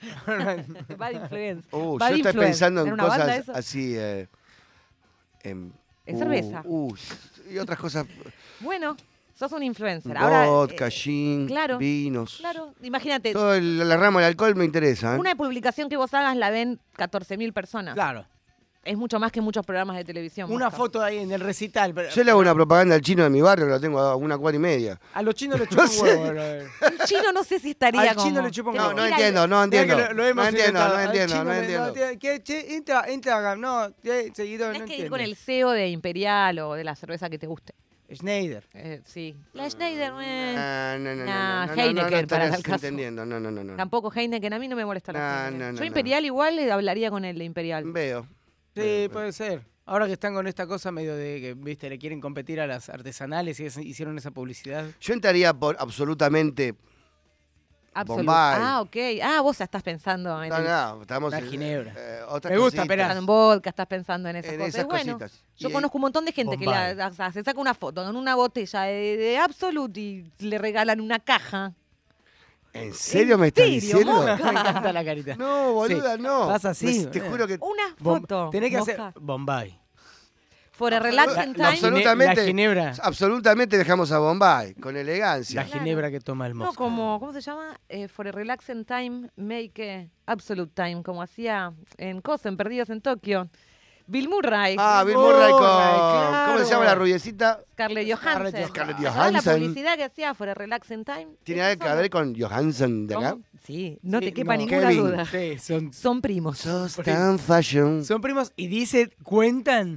Speaker 1: Bad influencer.
Speaker 3: Uh,
Speaker 1: Bad
Speaker 3: yo estoy
Speaker 1: influencer.
Speaker 3: pensando
Speaker 1: ¿Era
Speaker 3: en
Speaker 1: una banda
Speaker 3: cosas
Speaker 1: eso?
Speaker 3: así. Eh, en
Speaker 1: En
Speaker 3: uh,
Speaker 1: cerveza.
Speaker 3: uh, y otras cosas.
Speaker 1: Bueno, sos un influencer. Ahora,
Speaker 3: Vodka,
Speaker 1: eh,
Speaker 3: gin,
Speaker 1: claro,
Speaker 3: vinos.
Speaker 1: Claro, imagínate,
Speaker 3: Todo el, la rama del alcohol me interesa. ¿eh?
Speaker 1: una publicación que vos hagas la ven catorce mil personas.
Speaker 2: Claro.
Speaker 1: Es mucho más que muchos programas de televisión.
Speaker 2: Una
Speaker 1: Mosca.
Speaker 2: foto ahí en el recital. pero-
Speaker 3: Yo le hago una propaganda al chino de mi barrio, que lo tengo a una cuadra y media.
Speaker 2: A los chinos le chupan
Speaker 3: sé.
Speaker 2: huevo. bro.
Speaker 1: Un chino no sé si estaría
Speaker 2: Al
Speaker 1: como...
Speaker 2: chino le chupa un
Speaker 1: Tenés
Speaker 2: huevo.
Speaker 3: No, no
Speaker 1: que ir al-
Speaker 3: entiendo, no
Speaker 2: Mira
Speaker 3: entiendo.
Speaker 2: que lo, lo hemos
Speaker 3: no entiendo,
Speaker 2: intentado.
Speaker 3: no
Speaker 2: Al
Speaker 3: entiendo,
Speaker 2: chino
Speaker 3: no
Speaker 2: le-
Speaker 3: entiendo.
Speaker 2: tiene- que- che, Insta- Instagram, no, tiene seguidor,
Speaker 1: Tenés
Speaker 2: no
Speaker 1: que ir
Speaker 2: entiende.
Speaker 1: con el C E O de Imperial o de la cerveza que te guste.
Speaker 2: Schneider.
Speaker 1: Eh, sí. La Schneider, eh.
Speaker 3: Ah, no, no, no,
Speaker 1: Nah,
Speaker 3: no, no, no,
Speaker 1: Heineken,
Speaker 3: no
Speaker 1: para
Speaker 3: estás
Speaker 1: el caso.
Speaker 3: entendiendo, no, no, no, no.
Speaker 1: Tampoco Heineken, a mí no me molesta la
Speaker 3: No,
Speaker 1: Heineken.
Speaker 3: no, no,
Speaker 1: Yo
Speaker 3: no.
Speaker 1: Imperial igual le hablaría con el de Imperial.
Speaker 3: Veo.
Speaker 2: Sí,
Speaker 3: Veo,
Speaker 2: puede
Speaker 3: veo.
Speaker 2: ser. Ahora que están con esta cosa medio de que, viste, le quieren competir a las artesanales y es- hicieron esa publicidad.
Speaker 3: Yo entraría por absolutamente.
Speaker 1: Absolut.
Speaker 3: Bombay.
Speaker 1: Ah, ok. Ah, vos ya estás pensando en,
Speaker 3: No,
Speaker 1: el-
Speaker 3: no, estamos
Speaker 2: La
Speaker 3: en-
Speaker 2: ginebra.
Speaker 3: eh, otras
Speaker 2: Me gusta,
Speaker 3: cositas.
Speaker 2: esperá.
Speaker 1: en vodka, estás pensando en esas
Speaker 3: En
Speaker 1: cosas.
Speaker 3: esas
Speaker 1: Y bueno,
Speaker 3: cositas.
Speaker 1: yo
Speaker 3: Y-
Speaker 1: conozco un montón de gente que
Speaker 2: Bombay.
Speaker 1: la- o sea, se saca una foto con una botella de, de Absolut y le regalan una caja.
Speaker 3: ¿En serio me estás
Speaker 1: serio,
Speaker 3: diciendo?
Speaker 1: Mosca?
Speaker 2: Me encanta la carita.
Speaker 3: No, boluda,
Speaker 2: Sí,
Speaker 3: no.
Speaker 2: pasa así,
Speaker 3: Me- te
Speaker 2: eh.
Speaker 3: juro que.
Speaker 1: Una
Speaker 2: Bom-
Speaker 1: foto.
Speaker 2: Tenés que
Speaker 1: Mosca.
Speaker 2: hacer Bombay.
Speaker 1: For a
Speaker 3: Absolut-
Speaker 1: relaxing
Speaker 3: la-
Speaker 1: time.
Speaker 3: absolut- Absolutamente.
Speaker 2: La ginebra.
Speaker 3: Absolutamente dejamos a Bombay, con elegancia.
Speaker 2: La ginebra que toma el
Speaker 1: No,
Speaker 2: Mosca.
Speaker 1: como, ¿cómo se llama? Eh, for a relaxing time, make a absolute time, como hacía en Cosa, en Perdidos en Tokio. Bill Murray,
Speaker 3: Ah, Bill
Speaker 2: Murray,
Speaker 3: Murray con.
Speaker 2: claro.
Speaker 3: ¿Cómo se llama la rubiecita?
Speaker 1: Scarlett Johansson.
Speaker 2: Scarlett
Speaker 3: Scarlett
Speaker 1: ¿Te acordás la
Speaker 3: Johansson.
Speaker 1: publicidad que hacía for a relaxing time?
Speaker 3: ¿Tiene
Speaker 1: Esas
Speaker 3: algo que
Speaker 1: son-
Speaker 3: ver con Johansson de acá?
Speaker 1: ¿Cómo? Sí, no
Speaker 2: Sí,
Speaker 1: te quepa
Speaker 2: no.
Speaker 1: ninguna
Speaker 3: Kevin.
Speaker 1: duda.
Speaker 2: Sí, son,
Speaker 1: Son primos.
Speaker 3: Sos tan fashion.
Speaker 2: son primos y dice, cuentan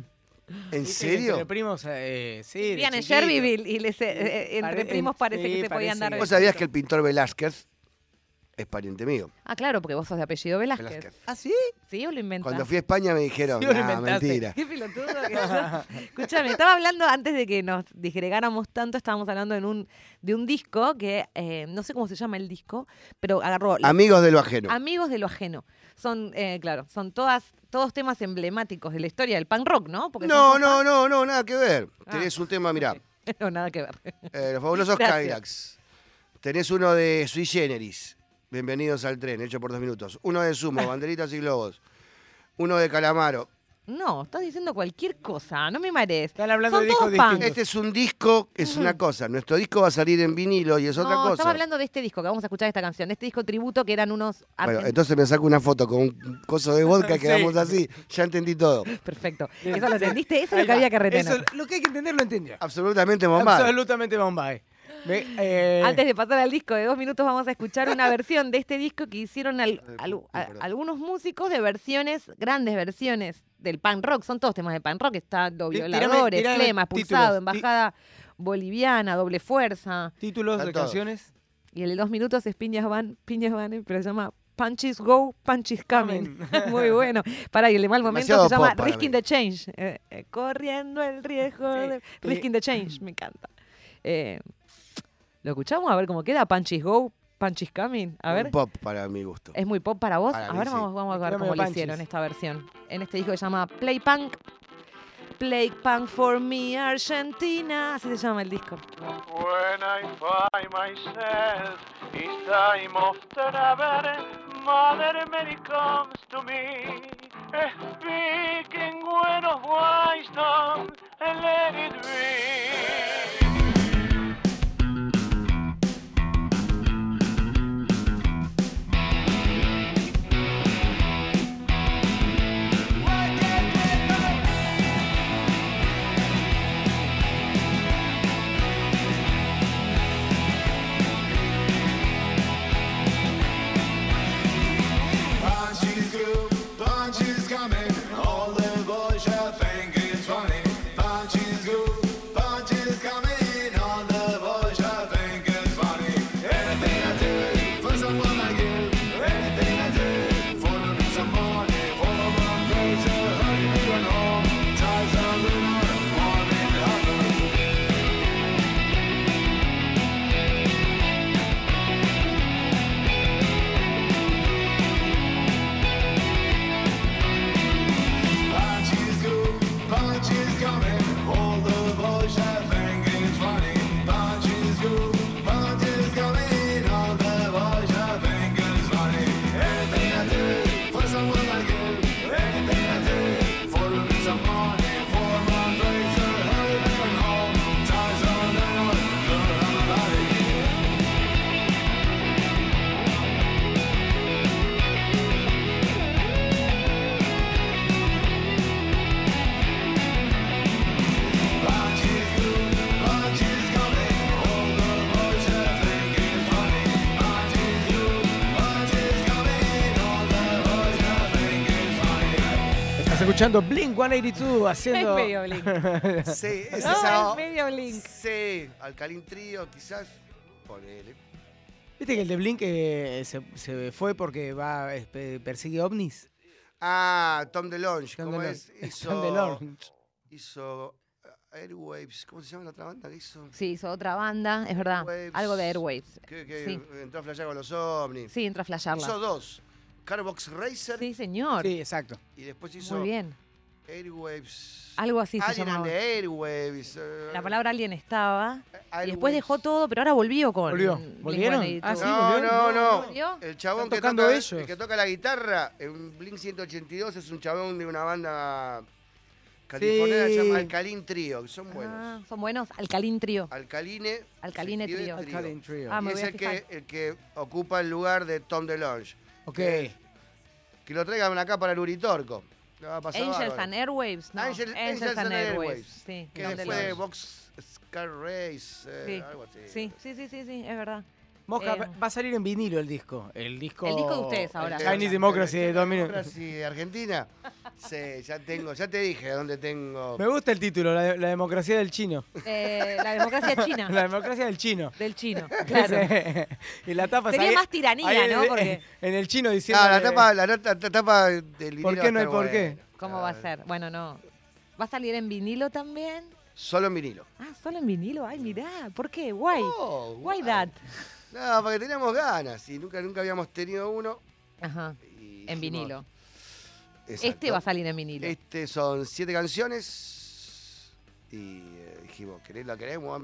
Speaker 3: ¿En
Speaker 2: Dicen que
Speaker 3: serio?
Speaker 2: Entre primos, eh, sí. de
Speaker 1: Vivían en
Speaker 2: chiquito.
Speaker 1: Sherbyville y les, eh, eh, entre
Speaker 2: Pare-
Speaker 1: primos parece
Speaker 2: sí,
Speaker 1: que se podían
Speaker 2: parece
Speaker 1: dar
Speaker 2: que-
Speaker 3: ¿Vos
Speaker 1: besitos.
Speaker 3: sabías que el pintor Velázquez es pariente mío?
Speaker 1: Ah, claro, porque vos sos de apellido Velázquez.
Speaker 3: Velázquez.
Speaker 2: ¿Ah, sí?
Speaker 1: ¿Sí o lo inventás?
Speaker 3: Cuando fui a España me dijeron,
Speaker 2: Sí, lo
Speaker 3: nah,
Speaker 2: inventaste".
Speaker 3: mentira.
Speaker 1: Qué pelotudo que sos. Escuchame, estaba hablando antes de que nos disgregáramos tanto, estábamos hablando en un, de un disco que, eh, no sé cómo se llama el disco, pero agarró
Speaker 3: Amigos de lo ajeno.
Speaker 1: Amigos de lo ajeno. Son, eh, claro, son todas, todos temas emblemáticos de la historia del punk rock, ¿no? Porque
Speaker 3: No,
Speaker 1: son
Speaker 3: no,
Speaker 1: cosas-
Speaker 3: no, no, nada que ver.
Speaker 1: Ah.
Speaker 3: Tenés un tema, mirá,
Speaker 1: No, nada que ver.
Speaker 3: eh, los fabulosos
Speaker 1: Gracias.
Speaker 3: Kylax. Tenés uno de Sui Generis, Bienvenidos al tren, hecho por dos minutos. Uno de Sumo, Banderitas y Globos. Uno de Calamaro.
Speaker 1: No, estás diciendo cualquier cosa, no me marees.
Speaker 2: Están hablando
Speaker 1: Son
Speaker 2: de discos
Speaker 1: todos punk.
Speaker 2: distintos.
Speaker 3: Este es un disco, es una cosa. Nuestro disco va a salir en vinilo y es otra
Speaker 1: No,
Speaker 3: cosa.
Speaker 1: estaba hablando de este disco, que vamos a escuchar esta canción, de este disco tributo que eran unos
Speaker 3: Bueno,
Speaker 1: argentinos.
Speaker 3: entonces me saco una foto con un coso de vodka y
Speaker 2: Sí.
Speaker 3: quedamos así. Ya entendí todo.
Speaker 1: Perfecto. Eso lo entendiste, eso es
Speaker 2: Ahí
Speaker 1: lo que
Speaker 2: va.
Speaker 1: había que retener.
Speaker 2: Eso, lo que hay que entender lo entendió.
Speaker 3: Absolutamente bombado.
Speaker 2: Absolutamente Bombay. Me- eh,
Speaker 1: Antes de pasar al disco de dos minutos, vamos a escuchar una versión de este disco que hicieron al- al- a-
Speaker 3: perdón.
Speaker 1: algunos músicos de versiones, grandes versiones del punk rock. Son todos temas de punk rock. Está Los
Speaker 2: Ti- tirame-
Speaker 1: Violadores,
Speaker 2: tirame
Speaker 1: Flema,
Speaker 2: títulos.
Speaker 1: Expulsado,
Speaker 2: Ti-
Speaker 1: Embajada Boliviana, Doble Fuerza.
Speaker 2: títulos
Speaker 3: Están
Speaker 2: de
Speaker 3: todos.
Speaker 2: canciones.
Speaker 1: Y el de dos minutos es Piñas Van, Piñas Van, pero se llama Punches Go, Punches Coming. Muy bueno. Para, y el de mal momento
Speaker 3: Demasiado
Speaker 1: se llama
Speaker 3: pop para
Speaker 1: Risking
Speaker 3: mí.
Speaker 1: the Change. Eh, eh, corriendo el riesgo
Speaker 2: Sí.
Speaker 1: de...
Speaker 2: Y-
Speaker 1: Risking the Change, me encanta. Eh, ¿Lo escuchamos? A ver cómo queda. Punches Go, Punches Coming. A ver.
Speaker 3: Un pop para mi gusto.
Speaker 1: ¿Es muy pop para vos?
Speaker 3: Para
Speaker 1: a
Speaker 3: mí
Speaker 1: ver,
Speaker 3: sí.
Speaker 1: vamos, vamos a
Speaker 2: Me
Speaker 1: ver
Speaker 2: queda
Speaker 1: cómo
Speaker 2: medio
Speaker 1: lo hicieron
Speaker 2: punches.
Speaker 1: esta versión. En este disco que se llama Play Punk. Play Punk for Me Argentina. Así se llama el disco.
Speaker 5: When I find myself, it's time of travel. Mother Mary comes to me, speaking when of wisdom, and let it be.
Speaker 4: Punches go, punches coming. All the boys are thinking it's funny. Punches go, punches coming. All the boys are thinking it's funny. Anything I do for someone I give. Anything I do for some money. For one place, a honey and home. Ties are lunar, morning hunger. Punches go, punches coming. All the boys are thinking it's funny. Punches go, punches coming. All the boys are thinking it's funny. Anything I do for someone I give. Anything I do for some money. For my place, a holiday and home. Ties on the north, good on the body. Punches go, punches coming. All the boys are thinking it's funny. Punches go, punches coming. All the boys are thinking it's funny.
Speaker 2: Estás escuchando Blink ciento ochenta y dos
Speaker 1: Es
Speaker 2: haciendo.
Speaker 1: medio Blink.
Speaker 3: Sí, es
Speaker 1: No,
Speaker 3: esa.
Speaker 1: es medio Blink.
Speaker 3: Sí, Alcalín Trío, quizás. Ponele.
Speaker 2: ¿Viste que el de Blink eh, se, se fue porque va eh, pe- persigue ovnis?
Speaker 3: Ah, Tom DeLonge.
Speaker 2: Tom
Speaker 3: ¿Cómo
Speaker 2: DeLonge.
Speaker 3: es? Hizo.
Speaker 2: Tom DeLonge.
Speaker 3: Hizo. uh, Airwaves. ¿Cómo se llama la otra banda que hizo?
Speaker 1: Sí, hizo otra banda, es verdad.
Speaker 3: Airwaves.
Speaker 1: Algo de Airwaves.
Speaker 3: Que, que
Speaker 1: Sí.
Speaker 3: entró a flashear con los ovnis.
Speaker 1: Sí, entra a flashearla.
Speaker 3: Hizo dos. Carbox Racer
Speaker 1: Sí, señor.
Speaker 2: Sí, exacto.
Speaker 3: y después hizo
Speaker 1: Muy bien.
Speaker 3: Airwaves.
Speaker 1: Algo así se
Speaker 3: Alien and
Speaker 1: llamaba.
Speaker 3: the Airwaves. eh,
Speaker 1: La palabra alien estaba. Y
Speaker 3: Airwaves.
Speaker 1: después dejó todo, pero ahora volvió con.
Speaker 2: Volvió.
Speaker 1: Blink
Speaker 2: ¿Volvieron?
Speaker 1: ciento ochenta y dos.
Speaker 2: Ah, sí,
Speaker 3: No,
Speaker 2: volvió.
Speaker 3: no, no.
Speaker 1: ¿Volvió?
Speaker 3: El chabón
Speaker 2: Están
Speaker 3: que
Speaker 2: tocando
Speaker 3: toca,
Speaker 2: ellos.
Speaker 3: el que toca la guitarra en Blink ciento ochenta y dos es un chabón de una banda californiana que se
Speaker 2: Sí.
Speaker 3: llama Alcalín Trío, que son buenos.
Speaker 1: Ah, son buenos. Alcalín Trío.
Speaker 3: Alcaline.
Speaker 1: Alcaline
Speaker 3: se escribe
Speaker 1: Trío.
Speaker 2: Alkaline Trio.
Speaker 1: Ah,
Speaker 3: Y
Speaker 1: me
Speaker 3: es
Speaker 1: voy a
Speaker 3: el que,
Speaker 1: fijar.
Speaker 3: el que ocupa el lugar de Tom DeLonge.
Speaker 2: Ok.
Speaker 3: Que lo traigan acá para el Uritorco. Le va a pasar
Speaker 1: Angels
Speaker 3: bárbaro.
Speaker 1: and Airwaves. No,
Speaker 3: Angel-
Speaker 1: Angels, and Airwaves. Sí,
Speaker 3: Que
Speaker 1: Tom
Speaker 3: después de
Speaker 1: DeLonge.
Speaker 3: Box Scar Race, eh,
Speaker 1: Sí.
Speaker 3: algo así.
Speaker 1: Sí, sí, sí, sí, sí, es verdad.
Speaker 2: Mosca,
Speaker 1: Eh,
Speaker 2: va a salir en vinilo el disco. El disco,
Speaker 1: El disco de ustedes ahora.
Speaker 3: El
Speaker 2: Chinese
Speaker 3: de-
Speaker 2: Democracy
Speaker 3: el
Speaker 2: de dos minutos.
Speaker 3: Democracy de Argentina. Sí, ya tengo, ya te dije dónde tengo.
Speaker 2: Me gusta el título, la, la democracia del chino.
Speaker 1: eh, la democracia china.
Speaker 2: La democracia del chino.
Speaker 1: Del chino, claro.
Speaker 2: Y la tapa
Speaker 1: Sería
Speaker 2: ahí-
Speaker 1: más tiranía,
Speaker 2: ahí
Speaker 1: ¿no?
Speaker 2: en-
Speaker 1: Porque-
Speaker 2: En el chino diciendo.
Speaker 3: No, la tapa, la, nota- la tapa del vinilo
Speaker 2: ¿Por
Speaker 3: va
Speaker 2: qué
Speaker 3: a
Speaker 2: no hay
Speaker 3: estar
Speaker 2: por qué?
Speaker 3: buena.
Speaker 1: ¿Cómo va a ser? Bueno, no. ¿Va a salir en vinilo también?
Speaker 3: Solo en vinilo.
Speaker 1: Ah, solo en vinilo. Ay, mirá. ¿Por qué? Guay.
Speaker 3: Oh,
Speaker 1: Why
Speaker 3: guay.
Speaker 1: that?
Speaker 3: No, porque teníamos ganas y nunca, nunca habíamos tenido uno.
Speaker 1: Ajá.
Speaker 3: y
Speaker 1: En
Speaker 3: dijimos-
Speaker 1: vinilo.
Speaker 3: Exacto.
Speaker 1: Este va a salir en vinilo.
Speaker 3: Este son siete canciones y eh, dijimos, ¿querés la queremos?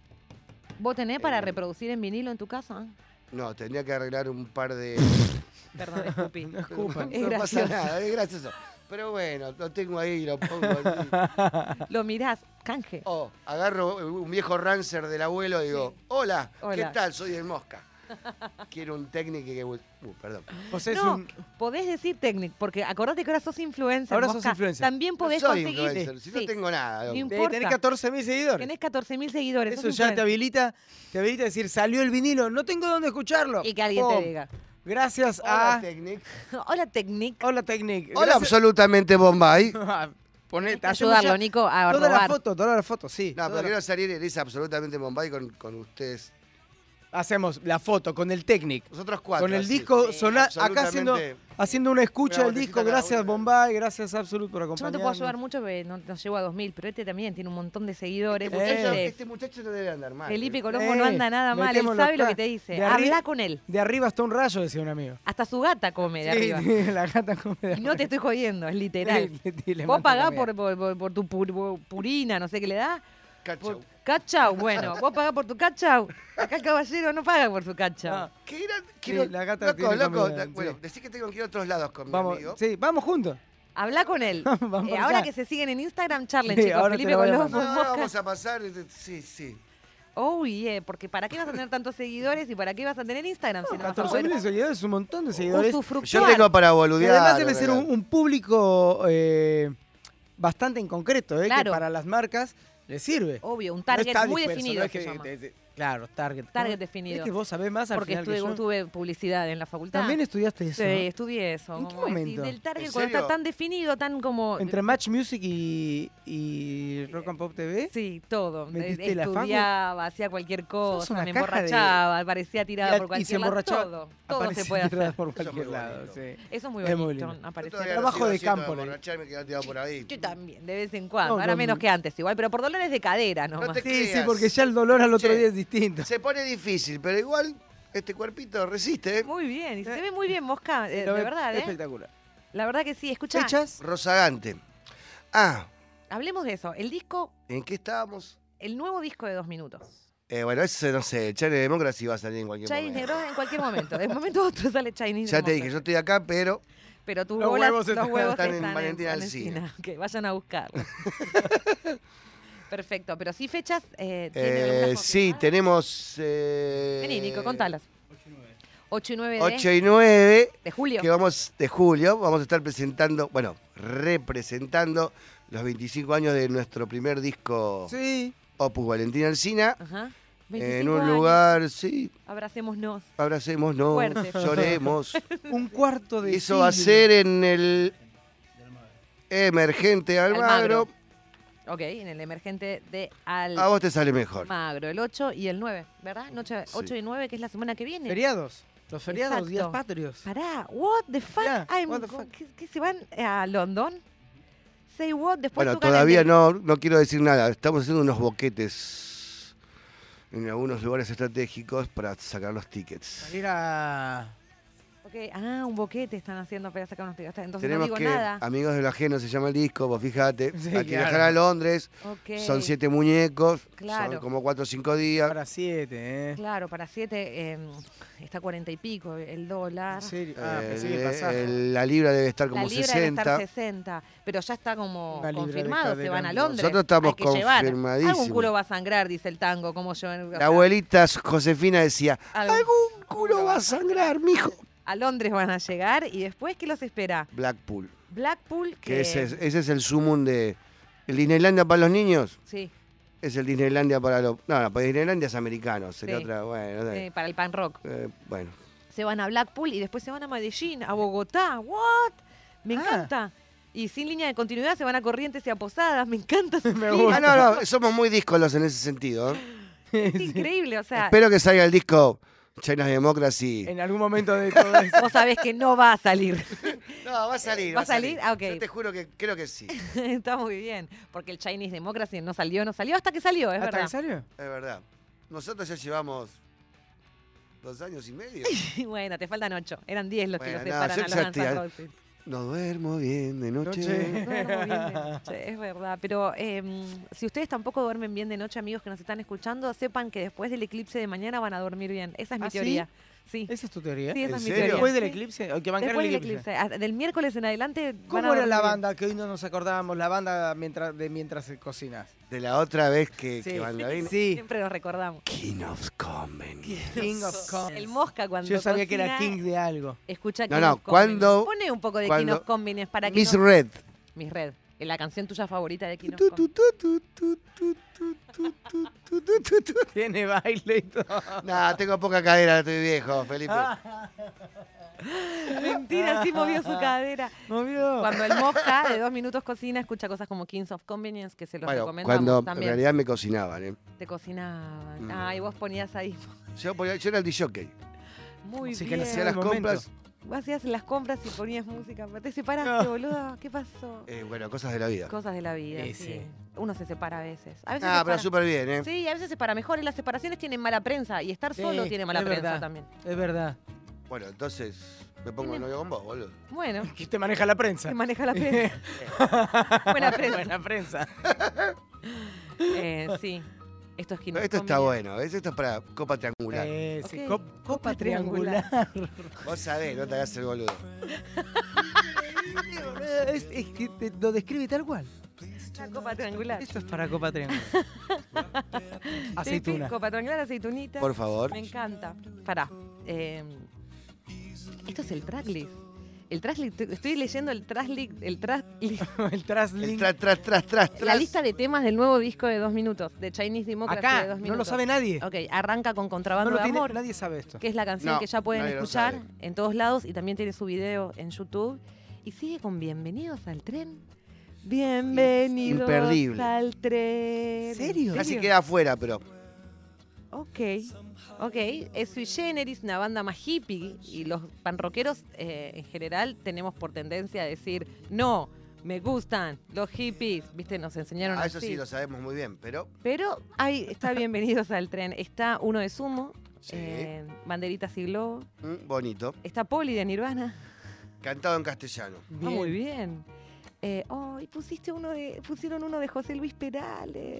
Speaker 1: ¿Vos tenés para
Speaker 3: eh,
Speaker 1: reproducir en vinilo en tu casa?
Speaker 3: No, tendría que arreglar un par de...
Speaker 1: Perdón, escupí.
Speaker 2: No escupan.
Speaker 1: Es
Speaker 3: no pasa
Speaker 1: gracioso.
Speaker 3: nada, es gracioso. Pero bueno, lo tengo ahí, lo pongo así.
Speaker 1: Lo mirás, canje.
Speaker 3: Oh, agarro un viejo Rancer del abuelo y digo, hola,
Speaker 1: Hola.
Speaker 3: ¿qué tal? Soy el Mosca. Quiero un técnico que... Uh, perdón.
Speaker 2: José es
Speaker 1: No,
Speaker 2: un.
Speaker 1: podés decir Technic, porque acordate que ahora sos influencer.
Speaker 2: Ahora sos
Speaker 1: Mosca.
Speaker 2: influencer.
Speaker 1: También
Speaker 3: No
Speaker 1: podés
Speaker 3: soy
Speaker 1: conseguir.
Speaker 3: influencer, si no
Speaker 1: Sí.
Speaker 3: tengo nada.
Speaker 1: No
Speaker 3: loco.
Speaker 1: importa.
Speaker 2: Debe tener catorce mil seguidores.
Speaker 1: Tenés catorce mil seguidores.
Speaker 2: Eso
Speaker 1: sos
Speaker 2: ya te
Speaker 1: influencer.
Speaker 2: habilita, te habilita a decir, salió el vinilo, no tengo dónde escucharlo.
Speaker 1: Y que alguien
Speaker 2: Pum.
Speaker 1: te diga.
Speaker 2: Gracias
Speaker 3: Hola,
Speaker 2: a.
Speaker 3: Technic.
Speaker 1: Hola, Technic.
Speaker 2: Hola, Technic.
Speaker 3: Hola,
Speaker 2: Gracias-
Speaker 3: absolutamente Bombay.
Speaker 2: Poné-
Speaker 1: Tenés que
Speaker 2: hacemos
Speaker 1: ayudarlo,
Speaker 2: ya
Speaker 1: Nico, a
Speaker 2: Toda la
Speaker 1: robar.
Speaker 2: foto, toda la foto, sí.
Speaker 3: No,
Speaker 2: toda
Speaker 3: pero
Speaker 2: la-
Speaker 3: quiero salir en esa absolutamente Bombay con, con ustedes.
Speaker 2: Hacemos la foto con el Technic.
Speaker 3: Nosotros cuatro.
Speaker 2: Con el
Speaker 3: así.
Speaker 2: disco,
Speaker 3: Sí,
Speaker 2: soná- acá haciendo,
Speaker 3: absolutamente.
Speaker 2: haciendo una escucha
Speaker 3: Una
Speaker 2: del disco.
Speaker 3: botellita cada
Speaker 2: Gracias
Speaker 3: uno.
Speaker 2: Bombay, gracias Absolute por
Speaker 1: Yo no
Speaker 2: acompañarnos.
Speaker 1: te puedo ayudar mucho porque no nos llevo a dos mil, pero este también tiene un montón de seguidores.
Speaker 3: Este muchacho,
Speaker 1: Este,
Speaker 3: este muchacho no debe andar mal.
Speaker 1: Felipe
Speaker 3: ¿eh?
Speaker 1: Colombo
Speaker 2: Eh,
Speaker 1: no anda nada mal, él
Speaker 2: metémoslo
Speaker 1: sabe lo
Speaker 2: acá.
Speaker 1: que te dice.
Speaker 2: De arri-
Speaker 1: Habla con él.
Speaker 2: De arriba hasta un rayo, decía un amigo.
Speaker 1: Hasta su gata come de
Speaker 2: Sí,
Speaker 1: arriba.
Speaker 2: sí, la gata come de
Speaker 1: Y no te estoy jodiendo, es literal.
Speaker 2: Sí, sí, le
Speaker 1: Vos
Speaker 2: manda
Speaker 1: pagás
Speaker 2: la
Speaker 1: por, por, por- por tu pur- por purina, no sé qué le da.
Speaker 3: Cachau.
Speaker 1: Por cachau, bueno, vos pagás por tu cachau. Acá el caballero no paga por su cachau.
Speaker 2: Ah,
Speaker 3: ¿Qué era? Quiero,
Speaker 2: la gata
Speaker 3: loco,
Speaker 2: tiene
Speaker 3: loco.
Speaker 2: comida,
Speaker 3: da- Bueno,
Speaker 2: sí.
Speaker 3: decí que tengo que ir a otros lados con mi
Speaker 2: vamos,
Speaker 3: amigo.
Speaker 2: sí, vamos juntos.
Speaker 1: Habla con él.
Speaker 2: Vamos
Speaker 1: Eh,
Speaker 2: por
Speaker 1: ahora
Speaker 2: allá.
Speaker 1: que se siguen en Instagram, charlen,
Speaker 2: Sí,
Speaker 1: chicos.
Speaker 2: ahora te
Speaker 1: Felipe
Speaker 2: lo voy a
Speaker 1: Colombo,
Speaker 3: No,
Speaker 2: mandar.
Speaker 3: no,
Speaker 1: Mosca.
Speaker 3: vamos a pasar. eh, Sí, sí.
Speaker 1: Oh, yeah, porque ¿para qué vas a tener tantos seguidores y para qué vas a tener Instagram? Si no vas a
Speaker 2: catorce mil
Speaker 1: poder
Speaker 2: seguidores es un montón de seguidores.
Speaker 1: usufructuar.
Speaker 3: Yo tengo para
Speaker 2: Y
Speaker 3: boludear.
Speaker 2: además debe ser un,
Speaker 3: ¿verdad?
Speaker 2: un público eh, bastante en concreto, eh,
Speaker 1: Claro.
Speaker 2: que para las marcas les sirve.
Speaker 1: Obvio, un
Speaker 2: No
Speaker 1: target
Speaker 2: está
Speaker 1: muy
Speaker 2: disperso,
Speaker 1: definido
Speaker 2: no es
Speaker 1: se
Speaker 2: que
Speaker 1: llama.
Speaker 2: te- te- claro, target.
Speaker 1: Target
Speaker 2: ¿no?
Speaker 1: definido.
Speaker 2: Es que vos sabés más al
Speaker 1: Porque
Speaker 2: final que
Speaker 1: estuve,
Speaker 2: yo.
Speaker 1: tuve publicidad en la facultad.
Speaker 2: También estudiaste eso.
Speaker 1: Sí,
Speaker 2: ¿no?
Speaker 1: estudié eso.
Speaker 2: ¿En qué
Speaker 1: como decir,
Speaker 2: momento?
Speaker 1: del target
Speaker 3: ¿En
Speaker 1: cuando está
Speaker 3: serio?
Speaker 1: tan definido, tan como...
Speaker 2: Entre Match Music y, y Rock and Pop T V.
Speaker 1: Sí, todo.
Speaker 2: ¿Metiste
Speaker 1: Eh,
Speaker 2: la facu?
Speaker 1: Estudiaba, hacía cualquier cosa,
Speaker 2: una
Speaker 1: me
Speaker 2: caja de-
Speaker 1: emborrachaba, parecía
Speaker 2: Y,
Speaker 1: tirada por
Speaker 2: y
Speaker 1: cualquier
Speaker 2: se
Speaker 1: lado.
Speaker 2: emborrachaba.
Speaker 1: Todo, todo se
Speaker 2: Aparecía
Speaker 1: puede
Speaker 2: tirada
Speaker 1: hacer.
Speaker 2: por
Speaker 3: Eso es
Speaker 2: cualquier
Speaker 3: muy
Speaker 2: lado.
Speaker 3: bonito.
Speaker 2: Sí.
Speaker 1: Eso es muy
Speaker 2: Es muy
Speaker 1: bonito,
Speaker 2: lindo.
Speaker 3: Yo
Speaker 1: aparecer.
Speaker 3: todavía no
Speaker 2: Trabajo
Speaker 3: sigo
Speaker 2: de
Speaker 3: haciendo
Speaker 2: campo, le-
Speaker 3: emborracharme, quedar tirado por ahí.
Speaker 1: Yo también, de vez en cuando.
Speaker 2: No,
Speaker 1: Ahora
Speaker 2: con-
Speaker 1: menos que antes igual, pero por dolores de cadera nomás.
Speaker 3: te-
Speaker 2: Sí, sí,
Speaker 3: creas.
Speaker 2: porque ya el dolor al otro
Speaker 3: Che.
Speaker 2: día es distinto.
Speaker 3: Se pone difícil, pero igual este cuerpito resiste. ¿eh?
Speaker 1: Muy bien, y se ve muy bien, Mosca, eh,
Speaker 2: Lo
Speaker 1: de
Speaker 2: ve-
Speaker 1: verdad, ¿eh?
Speaker 2: Espectacular.
Speaker 1: La verdad que sí. Escucha,
Speaker 2: ¿Fechas?
Speaker 3: Rozagante. Ah,
Speaker 1: hablemos de eso. El disco,
Speaker 3: ¿en qué estábamos?
Speaker 1: el nuevo disco de dos minutos.
Speaker 3: Eh, bueno, ese no sé, Chile Democracy va a salir en cualquier
Speaker 1: Chinese
Speaker 3: momento.
Speaker 1: Negro en cualquier momento. De un momento a otro sale Chinese
Speaker 3: Ya te
Speaker 1: Democracy.
Speaker 3: dije, yo estoy acá, pero
Speaker 1: Pero tus
Speaker 2: Los
Speaker 1: bolas-
Speaker 2: huevos
Speaker 1: los
Speaker 2: están-
Speaker 1: huevos
Speaker 3: están en
Speaker 1: están
Speaker 3: Valentina Alsina.
Speaker 1: Que vayan a buscarlo. Perfecto, pero sí fechas. Eh, ¿tiene
Speaker 3: eh,
Speaker 1: algunas
Speaker 3: sí,
Speaker 1: confirmadas?
Speaker 3: tenemos... Eh,
Speaker 1: Vení, Nico, contalas. ocho y nueve de,
Speaker 3: ocho y nueve,
Speaker 1: de julio.
Speaker 3: que vamos de julio, vamos a estar presentando, bueno, representando los veinticinco años de nuestro primer disco
Speaker 2: Sí.
Speaker 3: Opus Valentina Alsina.
Speaker 1: Ajá.
Speaker 3: En
Speaker 1: veinticinco
Speaker 3: un
Speaker 1: años.
Speaker 3: lugar, sí,
Speaker 1: Abracémonos.
Speaker 3: abracémonos,
Speaker 1: Fuerte.
Speaker 3: lloremos.
Speaker 2: Un cuarto de
Speaker 3: Y eso va a
Speaker 2: siglo.
Speaker 3: ser en el Emergente Almagro.
Speaker 1: Almagro. Ok, en el emergente de Almagro.
Speaker 3: A vos te sale mejor.
Speaker 1: El ocho y el nueve, ¿verdad? Noche
Speaker 3: Sí.
Speaker 1: ocho y nueve, que es la semana que viene.
Speaker 2: Feriados. Los feriados,
Speaker 1: Exacto.
Speaker 2: días patrios.
Speaker 1: Pará, what the fuck?
Speaker 2: Yeah,
Speaker 1: I'm-
Speaker 2: what the fuck?
Speaker 1: ¿Qué, qué se van a London? Say what, después
Speaker 3: Bueno,
Speaker 1: tocan
Speaker 3: todavía
Speaker 1: el-
Speaker 3: no, no quiero decir nada. Estamos haciendo unos boquetes en algunos lugares estratégicos para sacar los tickets.
Speaker 2: Salir a.
Speaker 1: Ok, ah, un boquete están haciendo para sacar unos tickets. Entonces
Speaker 3: Tenemos
Speaker 1: no
Speaker 3: que,
Speaker 1: digo nada.
Speaker 3: Amigos del Ajeno se llama el disco, vos fíjate.
Speaker 2: Sí,
Speaker 3: hay que
Speaker 2: claro.
Speaker 3: viajar a Londres,
Speaker 1: Ok,
Speaker 3: son siete muñecos,
Speaker 1: Claro.
Speaker 3: son como cuatro o cinco días.
Speaker 2: Para siete, ¿eh?
Speaker 1: Claro, para siete eh, está cuarenta y pico el dólar.
Speaker 2: ¿En serio? Ah,
Speaker 3: Eh,
Speaker 2: pensé que el
Speaker 3: el-
Speaker 2: pasaje.
Speaker 3: el- la libra debe estar como
Speaker 1: La libra
Speaker 3: sesenta.
Speaker 1: debe estar sesenta, pero ya está como
Speaker 2: Una libra de
Speaker 1: confirmado, se
Speaker 2: cadera.
Speaker 1: van a Londres.
Speaker 3: Nosotros estamos
Speaker 1: Hay que llevar.
Speaker 3: confirmadísimos.
Speaker 1: Algún culo va a sangrar, dice el tango, como yo. o
Speaker 3: La
Speaker 1: sea,
Speaker 3: abuelita Josefina decía,
Speaker 1: algún
Speaker 3: algún culo va a sangrar, mijo.
Speaker 1: A Londres van a llegar y después, ¿qué los espera?
Speaker 3: Blackpool,
Speaker 1: Blackpool, que...
Speaker 3: que ese es, ese es el sumum de... El Disneylandia para los niños,
Speaker 1: Sí,
Speaker 3: Es el Disneylandia para los... No, no, pues Disneylandia es americano, sería
Speaker 1: Sí.
Speaker 3: otra... Bueno, no sé.
Speaker 1: Eh, para el pan rock.
Speaker 3: Eh, bueno.
Speaker 1: Se van a Blackpool y después se van a Medellín, a Bogotá. ¿What? Me
Speaker 2: Ah.
Speaker 1: encanta. Y sin línea de continuidad se van a Corrientes y a Posadas. Me encanta su
Speaker 2: Me
Speaker 1: gira.
Speaker 2: gusta.
Speaker 3: Ah, no, no, somos muy díscolos en ese sentido. ¿eh?
Speaker 1: Es increíble, o sea,
Speaker 3: Espero que salga el disco China Democracy.
Speaker 2: En algún momento de todo eso.
Speaker 1: vos sabés que no va a salir.
Speaker 3: No, va a salir.
Speaker 1: ¿Va a salir? Ah, ok.
Speaker 3: Yo te juro que creo que sí.
Speaker 1: Está muy bien, porque el Chinese Democracy no salió, no salió hasta que salió, es
Speaker 2: ¿Hasta
Speaker 1: verdad.
Speaker 2: en serio?
Speaker 3: Es verdad. Nosotros ya llevamos dos años y medio.
Speaker 1: Bueno, te faltan ocho. Eran diez los que
Speaker 3: Bueno,
Speaker 1: los
Speaker 3: no,
Speaker 1: separan
Speaker 3: yo
Speaker 1: a los Guns N'
Speaker 3: exacti-
Speaker 1: Roses.
Speaker 3: No duermo bien de noche.
Speaker 2: Noche.
Speaker 1: Duermo bien de noche, es verdad. Pero eh, si ustedes tampoco duermen bien de noche, amigos que nos están escuchando, sepan que después del eclipse de mañana van a dormir bien. Esa es mi
Speaker 2: ¿Ah, sí?
Speaker 1: teoría. Sí.
Speaker 2: ¿Esa es tu teoría?
Speaker 1: Sí, esa
Speaker 3: ¿En
Speaker 1: es mi
Speaker 3: serio?
Speaker 1: teoría.
Speaker 2: Después del
Speaker 1: Sí.
Speaker 2: eclipse, hay que bancar
Speaker 1: Después
Speaker 2: el
Speaker 1: del
Speaker 2: eclipse.
Speaker 1: eclipse. Ah, Del miércoles en adelante. van
Speaker 2: ¿Cómo
Speaker 1: a
Speaker 2: era
Speaker 1: dormir
Speaker 2: la
Speaker 1: bien.
Speaker 2: banda que hoy no nos acordábamos? La banda mientras, de mientras cocinas.
Speaker 3: De la otra vez que,
Speaker 2: Sí.
Speaker 3: que banda vino.
Speaker 2: Sí.
Speaker 1: Siempre nos recordamos.
Speaker 3: King of Comedy.
Speaker 2: King of Comedy.
Speaker 1: El Mosca cuando
Speaker 2: Yo sabía que era
Speaker 1: cocina,
Speaker 2: King de algo.
Speaker 1: Escucha
Speaker 3: No,
Speaker 1: King
Speaker 3: no,
Speaker 1: of Convenience.
Speaker 3: cuando-
Speaker 1: Pone un poco de King
Speaker 3: cuando-
Speaker 1: of Convenience para que
Speaker 3: Miss
Speaker 1: no-
Speaker 3: Red.
Speaker 1: Miss Red. La canción tuya favorita de King of
Speaker 3: Tu, tu,
Speaker 1: Convenience.
Speaker 3: tu, tu, tu, tu, tu, tu, tu, tu, tu, tu.
Speaker 2: Tiene baile y todo.
Speaker 3: No, tengo poca cadera, estoy viejo, Felipe.
Speaker 1: Mentira, sí movió su cadera.
Speaker 2: ¿Movió?
Speaker 1: Cuando el Mosca de dos minutos cocina, escucha cosas como Kings of Convenience, que se los
Speaker 3: Bueno,
Speaker 1: recomendamos
Speaker 3: cuando en
Speaker 1: también.
Speaker 3: realidad me cocinaban, ¿eh?
Speaker 1: Te cocinaban.
Speaker 3: Mm.
Speaker 1: Ah, y vos ponías ahí.
Speaker 3: Yo, ponía- yo era el disjockey.
Speaker 1: Muy
Speaker 2: Así que
Speaker 1: bien.
Speaker 2: le
Speaker 3: Hacía las
Speaker 2: el momento.
Speaker 3: compras.
Speaker 1: Vos hacías las compras y ponías música. Te separaste,
Speaker 2: No.
Speaker 1: boludo. ¿Qué pasó?
Speaker 3: Eh, bueno, cosas de la vida.
Speaker 1: Cosas de la vida,
Speaker 2: Sí,
Speaker 1: sí.
Speaker 2: sí.
Speaker 1: Uno se separa a veces. A veces
Speaker 3: Ah,
Speaker 1: se
Speaker 3: pero
Speaker 1: separa.
Speaker 3: súper bien, ¿eh?
Speaker 1: Sí, a veces se separa mejor. Y las separaciones tienen mala prensa. Y estar solo
Speaker 2: Sí,
Speaker 1: tiene mala
Speaker 2: es
Speaker 1: prensa
Speaker 2: verdad.
Speaker 1: también.
Speaker 2: Es verdad.
Speaker 3: Bueno, entonces me pongo de novio con vos, boludo.
Speaker 1: Bueno,
Speaker 2: Que te maneja la prensa.
Speaker 1: que maneja la prensa. Buena prensa.
Speaker 2: Buena prensa.
Speaker 1: Eh, sí. Esto es King of
Speaker 3: Esto está
Speaker 1: Convenience.
Speaker 3: bueno, ¿ves? Esto es para copa triangular.
Speaker 2: Eh, sí,
Speaker 1: Ok.
Speaker 2: cop-
Speaker 1: Copa
Speaker 2: copa
Speaker 1: triangular.
Speaker 2: triangular.
Speaker 3: Vos sabés, no te hagas el boludo.
Speaker 2: es, es que te- lo describe tal cual.
Speaker 1: La copa triangular.
Speaker 2: Esto es para copa triangular. Aceituna.
Speaker 1: Sí, copa triangular, aceitunita.
Speaker 3: Por favor.
Speaker 1: Me encanta. Pará. eh, esto es el tracklist. El tracklist, estoy leyendo el tracklist, el tracklist,
Speaker 2: El
Speaker 3: El
Speaker 2: traslink.
Speaker 3: tras, tras, tras, tras,
Speaker 1: la
Speaker 3: tras.
Speaker 1: lista de temas del nuevo disco de dos minutos, de Chinese Democracy de
Speaker 2: Acá,
Speaker 1: dos
Speaker 2: no
Speaker 1: minutos.
Speaker 2: lo sabe nadie.
Speaker 1: Ok, arranca con
Speaker 2: No
Speaker 1: Contrabando
Speaker 2: lo
Speaker 1: de
Speaker 2: tiene-
Speaker 1: Amor,
Speaker 2: nadie sabe esto.
Speaker 1: que es la canción
Speaker 3: No,
Speaker 1: que ya pueden
Speaker 3: nadie lo
Speaker 1: escuchar
Speaker 3: sabe.
Speaker 1: en todos lados y también tiene su video en YouTube. Y sigue con Bienvenidos al Tren. Bienvenidos
Speaker 3: Imperdible.
Speaker 1: al tren.
Speaker 2: ¿Serio?
Speaker 3: Casi queda afuera, pero.
Speaker 1: Ok, ok. Es Sui Generis, una banda más hippie. Y los panrockeros eh, en general tenemos por tendencia a decir, no, me gustan los hippies. Viste, nos enseñaron
Speaker 3: Ah, eso
Speaker 1: así.
Speaker 3: sí lo sabemos muy bien, pero.
Speaker 1: Pero ahí está Bienvenidos al Tren. Está Uno de Sumo,
Speaker 3: Sí.
Speaker 1: eh, Banderitas y Globo.
Speaker 3: mm, bonito.
Speaker 1: Está Poli de Nirvana.
Speaker 3: Cantado en castellano.
Speaker 1: Ah, muy bien. Eh, oh, y pusiste uno de, pusieron uno de José Luis Perales.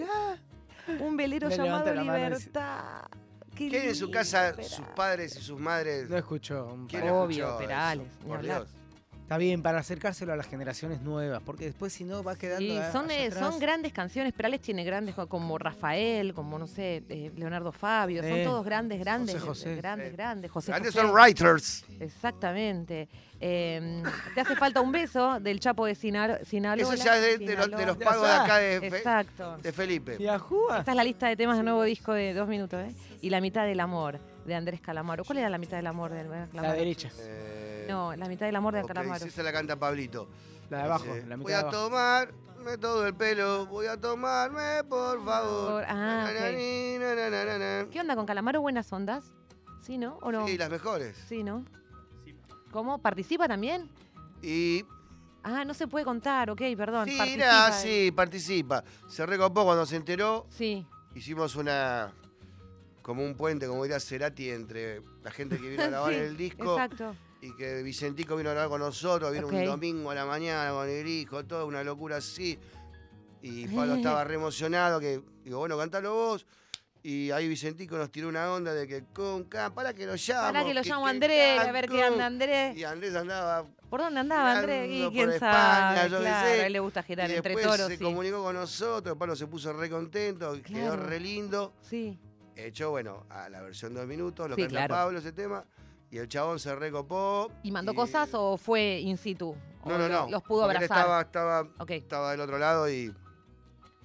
Speaker 1: Un velero
Speaker 2: Me
Speaker 1: llamado
Speaker 2: levanta la mano y dice-
Speaker 1: Libertad. Qué
Speaker 3: ¿Quién en su
Speaker 1: lindo,
Speaker 3: casa,
Speaker 1: Perales.
Speaker 3: sus padres y sus madres?
Speaker 2: No escuchó. un
Speaker 3: ¿Quién
Speaker 2: par.
Speaker 1: Obvio,
Speaker 3: escuchó
Speaker 1: Perales,
Speaker 3: eso?
Speaker 1: ni
Speaker 3: Por
Speaker 1: hablar.
Speaker 3: Dios.
Speaker 2: Está bien, para acercárselo a las generaciones nuevas, porque después si no va quedando.
Speaker 1: Sí,
Speaker 2: a-
Speaker 1: son,
Speaker 2: allá
Speaker 1: eh,
Speaker 2: atrás.
Speaker 1: son grandes canciones. Perales tiene grandes co- como Rafael, como no sé, eh, Leonardo Fabio. Son
Speaker 2: Eh,
Speaker 1: todos grandes, grandes.
Speaker 2: José José.
Speaker 1: eh, Grandes,
Speaker 3: Sí.
Speaker 1: grandes. José
Speaker 3: Antes
Speaker 1: José.
Speaker 3: son writers.
Speaker 1: Exactamente. Eh, Te hace falta un beso del Chapo de Sinar- Sinaloa.
Speaker 3: Eso ya es de, de los, de los pagos de acá de, Fe-
Speaker 1: Exacto.
Speaker 3: de Felipe.
Speaker 2: ¿Y a Juba?
Speaker 1: Esta es la lista de temas del nuevo disco de dos minutos, ¿eh? Y La mitad del amor, de Andrés Calamaro. ¿Cuál era la mitad del amor de Andrés
Speaker 2: La
Speaker 1: Calamaro?
Speaker 2: derecha.
Speaker 3: Eh,
Speaker 1: No, La mitad del amor de
Speaker 3: ok,
Speaker 1: Calamaro.
Speaker 3: sí, se la canta Pablito.
Speaker 2: La de abajo.
Speaker 3: Dice,
Speaker 2: La mitad
Speaker 3: voy
Speaker 2: de
Speaker 3: a
Speaker 2: abajo.
Speaker 3: tomarme todo el pelo, voy a tomarme, por favor.
Speaker 1: Por- ah,
Speaker 3: Na, na,
Speaker 1: ok.
Speaker 3: ni, na, na, na, na, na.
Speaker 1: ¿Qué onda con Calamaro? ¿Buenas ondas? ¿Sí, no? ¿O no?
Speaker 3: Sí, las mejores.
Speaker 1: Sí, ¿no? ¿Cómo? ¿Participa también?
Speaker 3: Y
Speaker 1: Ah, no se puede contar, ok, perdón.
Speaker 3: sí,
Speaker 1: participa.
Speaker 3: nada, sí, participa. Se recopó cuando se enteró.
Speaker 1: Sí.
Speaker 3: Hicimos una. Como un puente, como diría Cerati, entre la gente que vino a grabar
Speaker 1: Sí,
Speaker 3: el disco
Speaker 1: Exacto.
Speaker 3: y que Vicentico vino a grabar con nosotros. Vino
Speaker 1: Ok.
Speaker 3: un domingo a la mañana con el hijo, toda una locura así. Y Pablo estaba re emocionado, que digo, bueno, cantalo vos. Y ahí Vicentico nos tiró una onda de que con ca- para que lo llamo.
Speaker 1: Para que lo llamo a Andrés, a ver qué anda Andrés.
Speaker 3: Y Andrés andaba.
Speaker 1: ¿Por dónde andaba Andrés?
Speaker 3: girando
Speaker 1: Y quién
Speaker 3: por
Speaker 1: sabe.
Speaker 3: España, yo qué
Speaker 1: Claro,
Speaker 3: sé.
Speaker 1: a él le gusta girar
Speaker 3: y
Speaker 1: entre
Speaker 3: después
Speaker 1: toros.
Speaker 3: se
Speaker 1: Sí.
Speaker 3: comunicó con nosotros, Pablo se puso re contento, quedó
Speaker 1: Claro.
Speaker 3: re lindo.
Speaker 1: Sí.
Speaker 3: Hecho, bueno, a la versión dos minutos, lo
Speaker 1: Sí,
Speaker 3: canta
Speaker 1: claro.
Speaker 3: Pablo ese tema. Y el chabón se recopó.
Speaker 1: ¿Y mandó cosas o fue in situ? ¿O
Speaker 3: No, no,
Speaker 1: lo-
Speaker 3: no.
Speaker 1: Los pudo
Speaker 3: porque él
Speaker 1: abrazar.
Speaker 3: Estaba, estaba,
Speaker 1: Ok.
Speaker 3: estaba del otro lado y.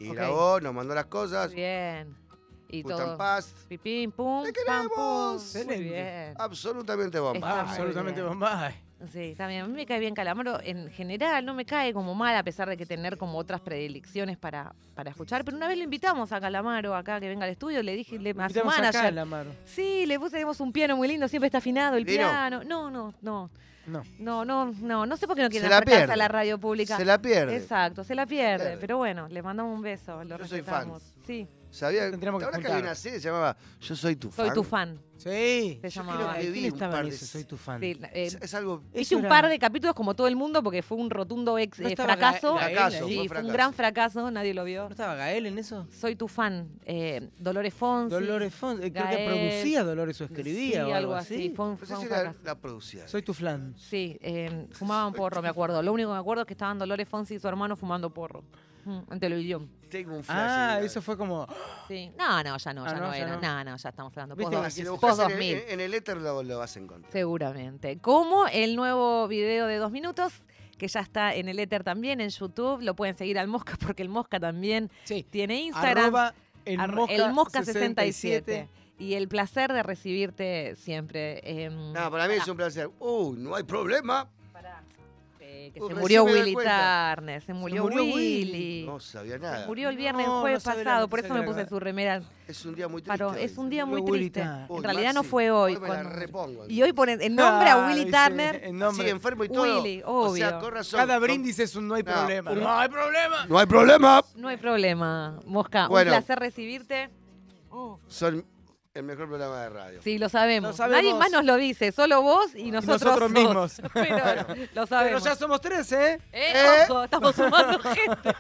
Speaker 3: Y
Speaker 1: Ok.
Speaker 3: grabó, nos mandó las cosas.
Speaker 1: Muy bien. Y
Speaker 3: Gustan
Speaker 1: todo.
Speaker 3: Paz.
Speaker 1: Pipín, pum,
Speaker 3: ¡Te
Speaker 1: pam, pum.
Speaker 3: queremos!
Speaker 1: Muy
Speaker 2: Excelente.
Speaker 1: bien.
Speaker 3: Absolutamente bomba.
Speaker 1: Está muy
Speaker 2: Absolutamente
Speaker 1: bien.
Speaker 2: Bombay.
Speaker 1: Sí, también. A mí me cae bien Calamaro. En general no me cae como mal, a pesar de que tener como otras predilecciones para, para escuchar. Pero una vez lo invitamos a Calamaro acá que venga al estudio. Le dije le, a su
Speaker 2: Invitamos acá
Speaker 1: manager.
Speaker 2: a la Maro.
Speaker 1: Sí, le pusimos un piano muy lindo, siempre está afinado el
Speaker 3: ¿Vino?
Speaker 1: piano. No, no, no.
Speaker 2: No.
Speaker 1: No, no, no. No sé por qué no quieren
Speaker 3: Se la
Speaker 1: acercarse
Speaker 3: pierde.
Speaker 1: a la radio pública.
Speaker 3: Se la pierde.
Speaker 1: Exacto, se la pierde.
Speaker 3: Pierde.
Speaker 1: Pero bueno, le mandamos un beso. Lo
Speaker 3: Yo soy
Speaker 1: respetamos.
Speaker 3: fan.
Speaker 1: Sí,
Speaker 3: ¿Sabía?
Speaker 2: Tendríamos que
Speaker 3: ¿Te acuerdas que
Speaker 2: juntar.
Speaker 3: había una serie que se llamaba Yo soy tu fan?
Speaker 1: soy tu fan.
Speaker 2: Sí.
Speaker 1: Se
Speaker 3: Yo
Speaker 1: llamaba.
Speaker 3: creo que vi
Speaker 2: ¿Quién
Speaker 3: un
Speaker 2: estaba
Speaker 3: par
Speaker 2: en
Speaker 3: de-
Speaker 2: ese? Soy tu fan.
Speaker 1: Sí, eh,
Speaker 3: Es, es algo...
Speaker 1: hice
Speaker 2: Eso
Speaker 1: un
Speaker 2: era-
Speaker 1: par de capítulos como todo el mundo porque fue un rotundo ex,
Speaker 2: ¿No
Speaker 1: eh,
Speaker 2: estaba
Speaker 1: fracaso.
Speaker 2: Ga- Gael
Speaker 3: Fracaso,
Speaker 2: ahí?
Speaker 3: fue
Speaker 1: Sí, fue un
Speaker 3: fracaso.
Speaker 1: gran fracaso, nadie lo vio.
Speaker 2: ¿No estaba Gael en eso?
Speaker 1: Soy tu fan. Eh, Dolores Fonsi.
Speaker 2: Dolores Font, eh, creo que
Speaker 1: Gael.
Speaker 2: producía Dolores o escribía
Speaker 1: Sí,
Speaker 2: o
Speaker 1: algo así. Fue un,
Speaker 3: No
Speaker 1: fue
Speaker 3: sé
Speaker 1: un
Speaker 3: si la,
Speaker 1: fracaso.
Speaker 3: la producía.
Speaker 2: Soy tu flan.
Speaker 1: Sí, eh, fumaban porro, me acuerdo. Lo único que me acuerdo es que estaban Dolores Fonsi y su hermano fumando porro. Mm, en televisión.
Speaker 3: Tengo un flash.
Speaker 2: Ah,
Speaker 3: en la-
Speaker 2: eso fue como...
Speaker 1: Sí. No, no, ya no,
Speaker 2: Ah,
Speaker 1: ya
Speaker 2: no,
Speaker 1: no,
Speaker 2: ya
Speaker 1: era.
Speaker 2: no.
Speaker 1: No, no, ya estamos hablando.
Speaker 2: ¿Viste?
Speaker 1: Post-
Speaker 3: Ah, si lo
Speaker 1: post
Speaker 3: buscas en,
Speaker 1: dos mil.
Speaker 3: el, en el éter lo, lo vas a encontrar.
Speaker 1: Seguramente. Como el nuevo video de dos minutos, que ya está en el éter también, en YouTube. Lo pueden seguir al Mosca, porque el Mosca también
Speaker 2: Sí.
Speaker 1: tiene Instagram.
Speaker 2: Arroba el
Speaker 1: Ar-
Speaker 2: Mosca,
Speaker 1: el Mosca
Speaker 2: sesenta
Speaker 1: sesenta
Speaker 2: y
Speaker 1: y siete. Y el placer de recibirte siempre. em,
Speaker 3: No, para mí es un placer. Uh, no hay problema.
Speaker 1: pará, eh, que
Speaker 3: Uh,
Speaker 1: se
Speaker 3: recién
Speaker 1: murió
Speaker 3: me doy
Speaker 1: Willy
Speaker 3: cuenta.
Speaker 1: Turner, se murió,
Speaker 2: murió
Speaker 1: Willy.
Speaker 2: Willy.
Speaker 3: No sabía
Speaker 1: Se
Speaker 3: nada.
Speaker 1: murió el viernes,
Speaker 2: No,
Speaker 1: el jueves
Speaker 2: no sabía la
Speaker 1: pasado, por
Speaker 2: noticia
Speaker 1: eso me
Speaker 2: que
Speaker 1: puse
Speaker 2: era-
Speaker 1: su remera.
Speaker 3: Es un día muy triste.
Speaker 1: Paró,
Speaker 3: hoy.
Speaker 1: es un día muy
Speaker 2: Murió Willy
Speaker 1: triste.
Speaker 2: Turner.
Speaker 3: Uy,
Speaker 1: En realidad no
Speaker 3: Maxi,
Speaker 1: fue hoy.
Speaker 3: me la
Speaker 1: cuando-
Speaker 3: repongo.
Speaker 1: Y hoy ponen en nombre a
Speaker 2: Ah,
Speaker 1: Willy
Speaker 2: dice,
Speaker 1: Turner.
Speaker 2: en nombre.
Speaker 3: Sí, enfermo y todo.
Speaker 1: Willy,
Speaker 3: O sea,
Speaker 1: obvio.
Speaker 3: con razón.
Speaker 2: Cada
Speaker 3: Con-
Speaker 2: brindis es un no hay
Speaker 3: No,
Speaker 2: problema.
Speaker 3: un-
Speaker 2: No hay problema.
Speaker 3: No hay problema.
Speaker 1: No hay problema, Mosca.
Speaker 3: Bueno.
Speaker 1: Un placer recibirte. Mm.
Speaker 3: Son el mejor programa de radio.
Speaker 1: Sí, lo sabemos.
Speaker 2: Lo sabemos.
Speaker 1: Nadie más nos lo dice, solo vos y nosotros,
Speaker 2: nosotros
Speaker 1: dos.
Speaker 2: mismos.
Speaker 1: Pero lo
Speaker 2: Pero
Speaker 1: sabemos.
Speaker 2: ya somos tres, ¿eh?
Speaker 1: Eh,
Speaker 3: ¿Eh?
Speaker 1: Ojo, estamos sumando gente.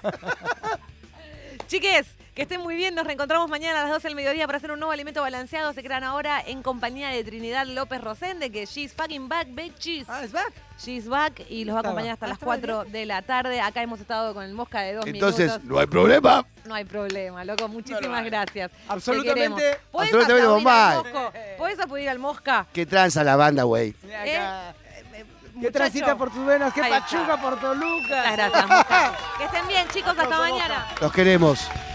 Speaker 1: Chiques, que estén muy bien. Nos reencontramos mañana a las doce del mediodía para hacer un nuevo alimento balanceado. Se crean ahora en compañía de Trinidad López Rosende, que she's fucking back, bitches.
Speaker 2: Ah, es back.
Speaker 1: She's back y los va a
Speaker 2: Estaba.
Speaker 1: acompañar hasta
Speaker 2: Ah,
Speaker 1: las
Speaker 2: estaba
Speaker 1: cuatro de la tarde. Acá hemos estado con el Mosca de dos
Speaker 3: Entonces,
Speaker 1: minutos.
Speaker 3: no hay problema.
Speaker 1: No hay problema, loco. Muchísimas
Speaker 2: No lo hay.
Speaker 1: gracias. Te
Speaker 2: Absolutamente.
Speaker 1: queremos. ¿Podés
Speaker 3: Absolutamente
Speaker 1: aplaudir al
Speaker 3: bombay.
Speaker 1: Mosco? ¿Podés aplaudir al Mosca?
Speaker 3: ¿Qué tranza la banda, güey?
Speaker 2: Mira
Speaker 1: ¿Eh?
Speaker 2: acá.
Speaker 1: Eh,
Speaker 2: ¿Qué
Speaker 1: muchacho.
Speaker 2: transita por tus venas? ¿Qué
Speaker 1: Ahí está.
Speaker 2: pachuca por Toluca?
Speaker 1: Muchas gracias, Mosca. Que estén bien, chicos. Hasta
Speaker 2: Aplauso,
Speaker 1: mañana.
Speaker 3: Los queremos.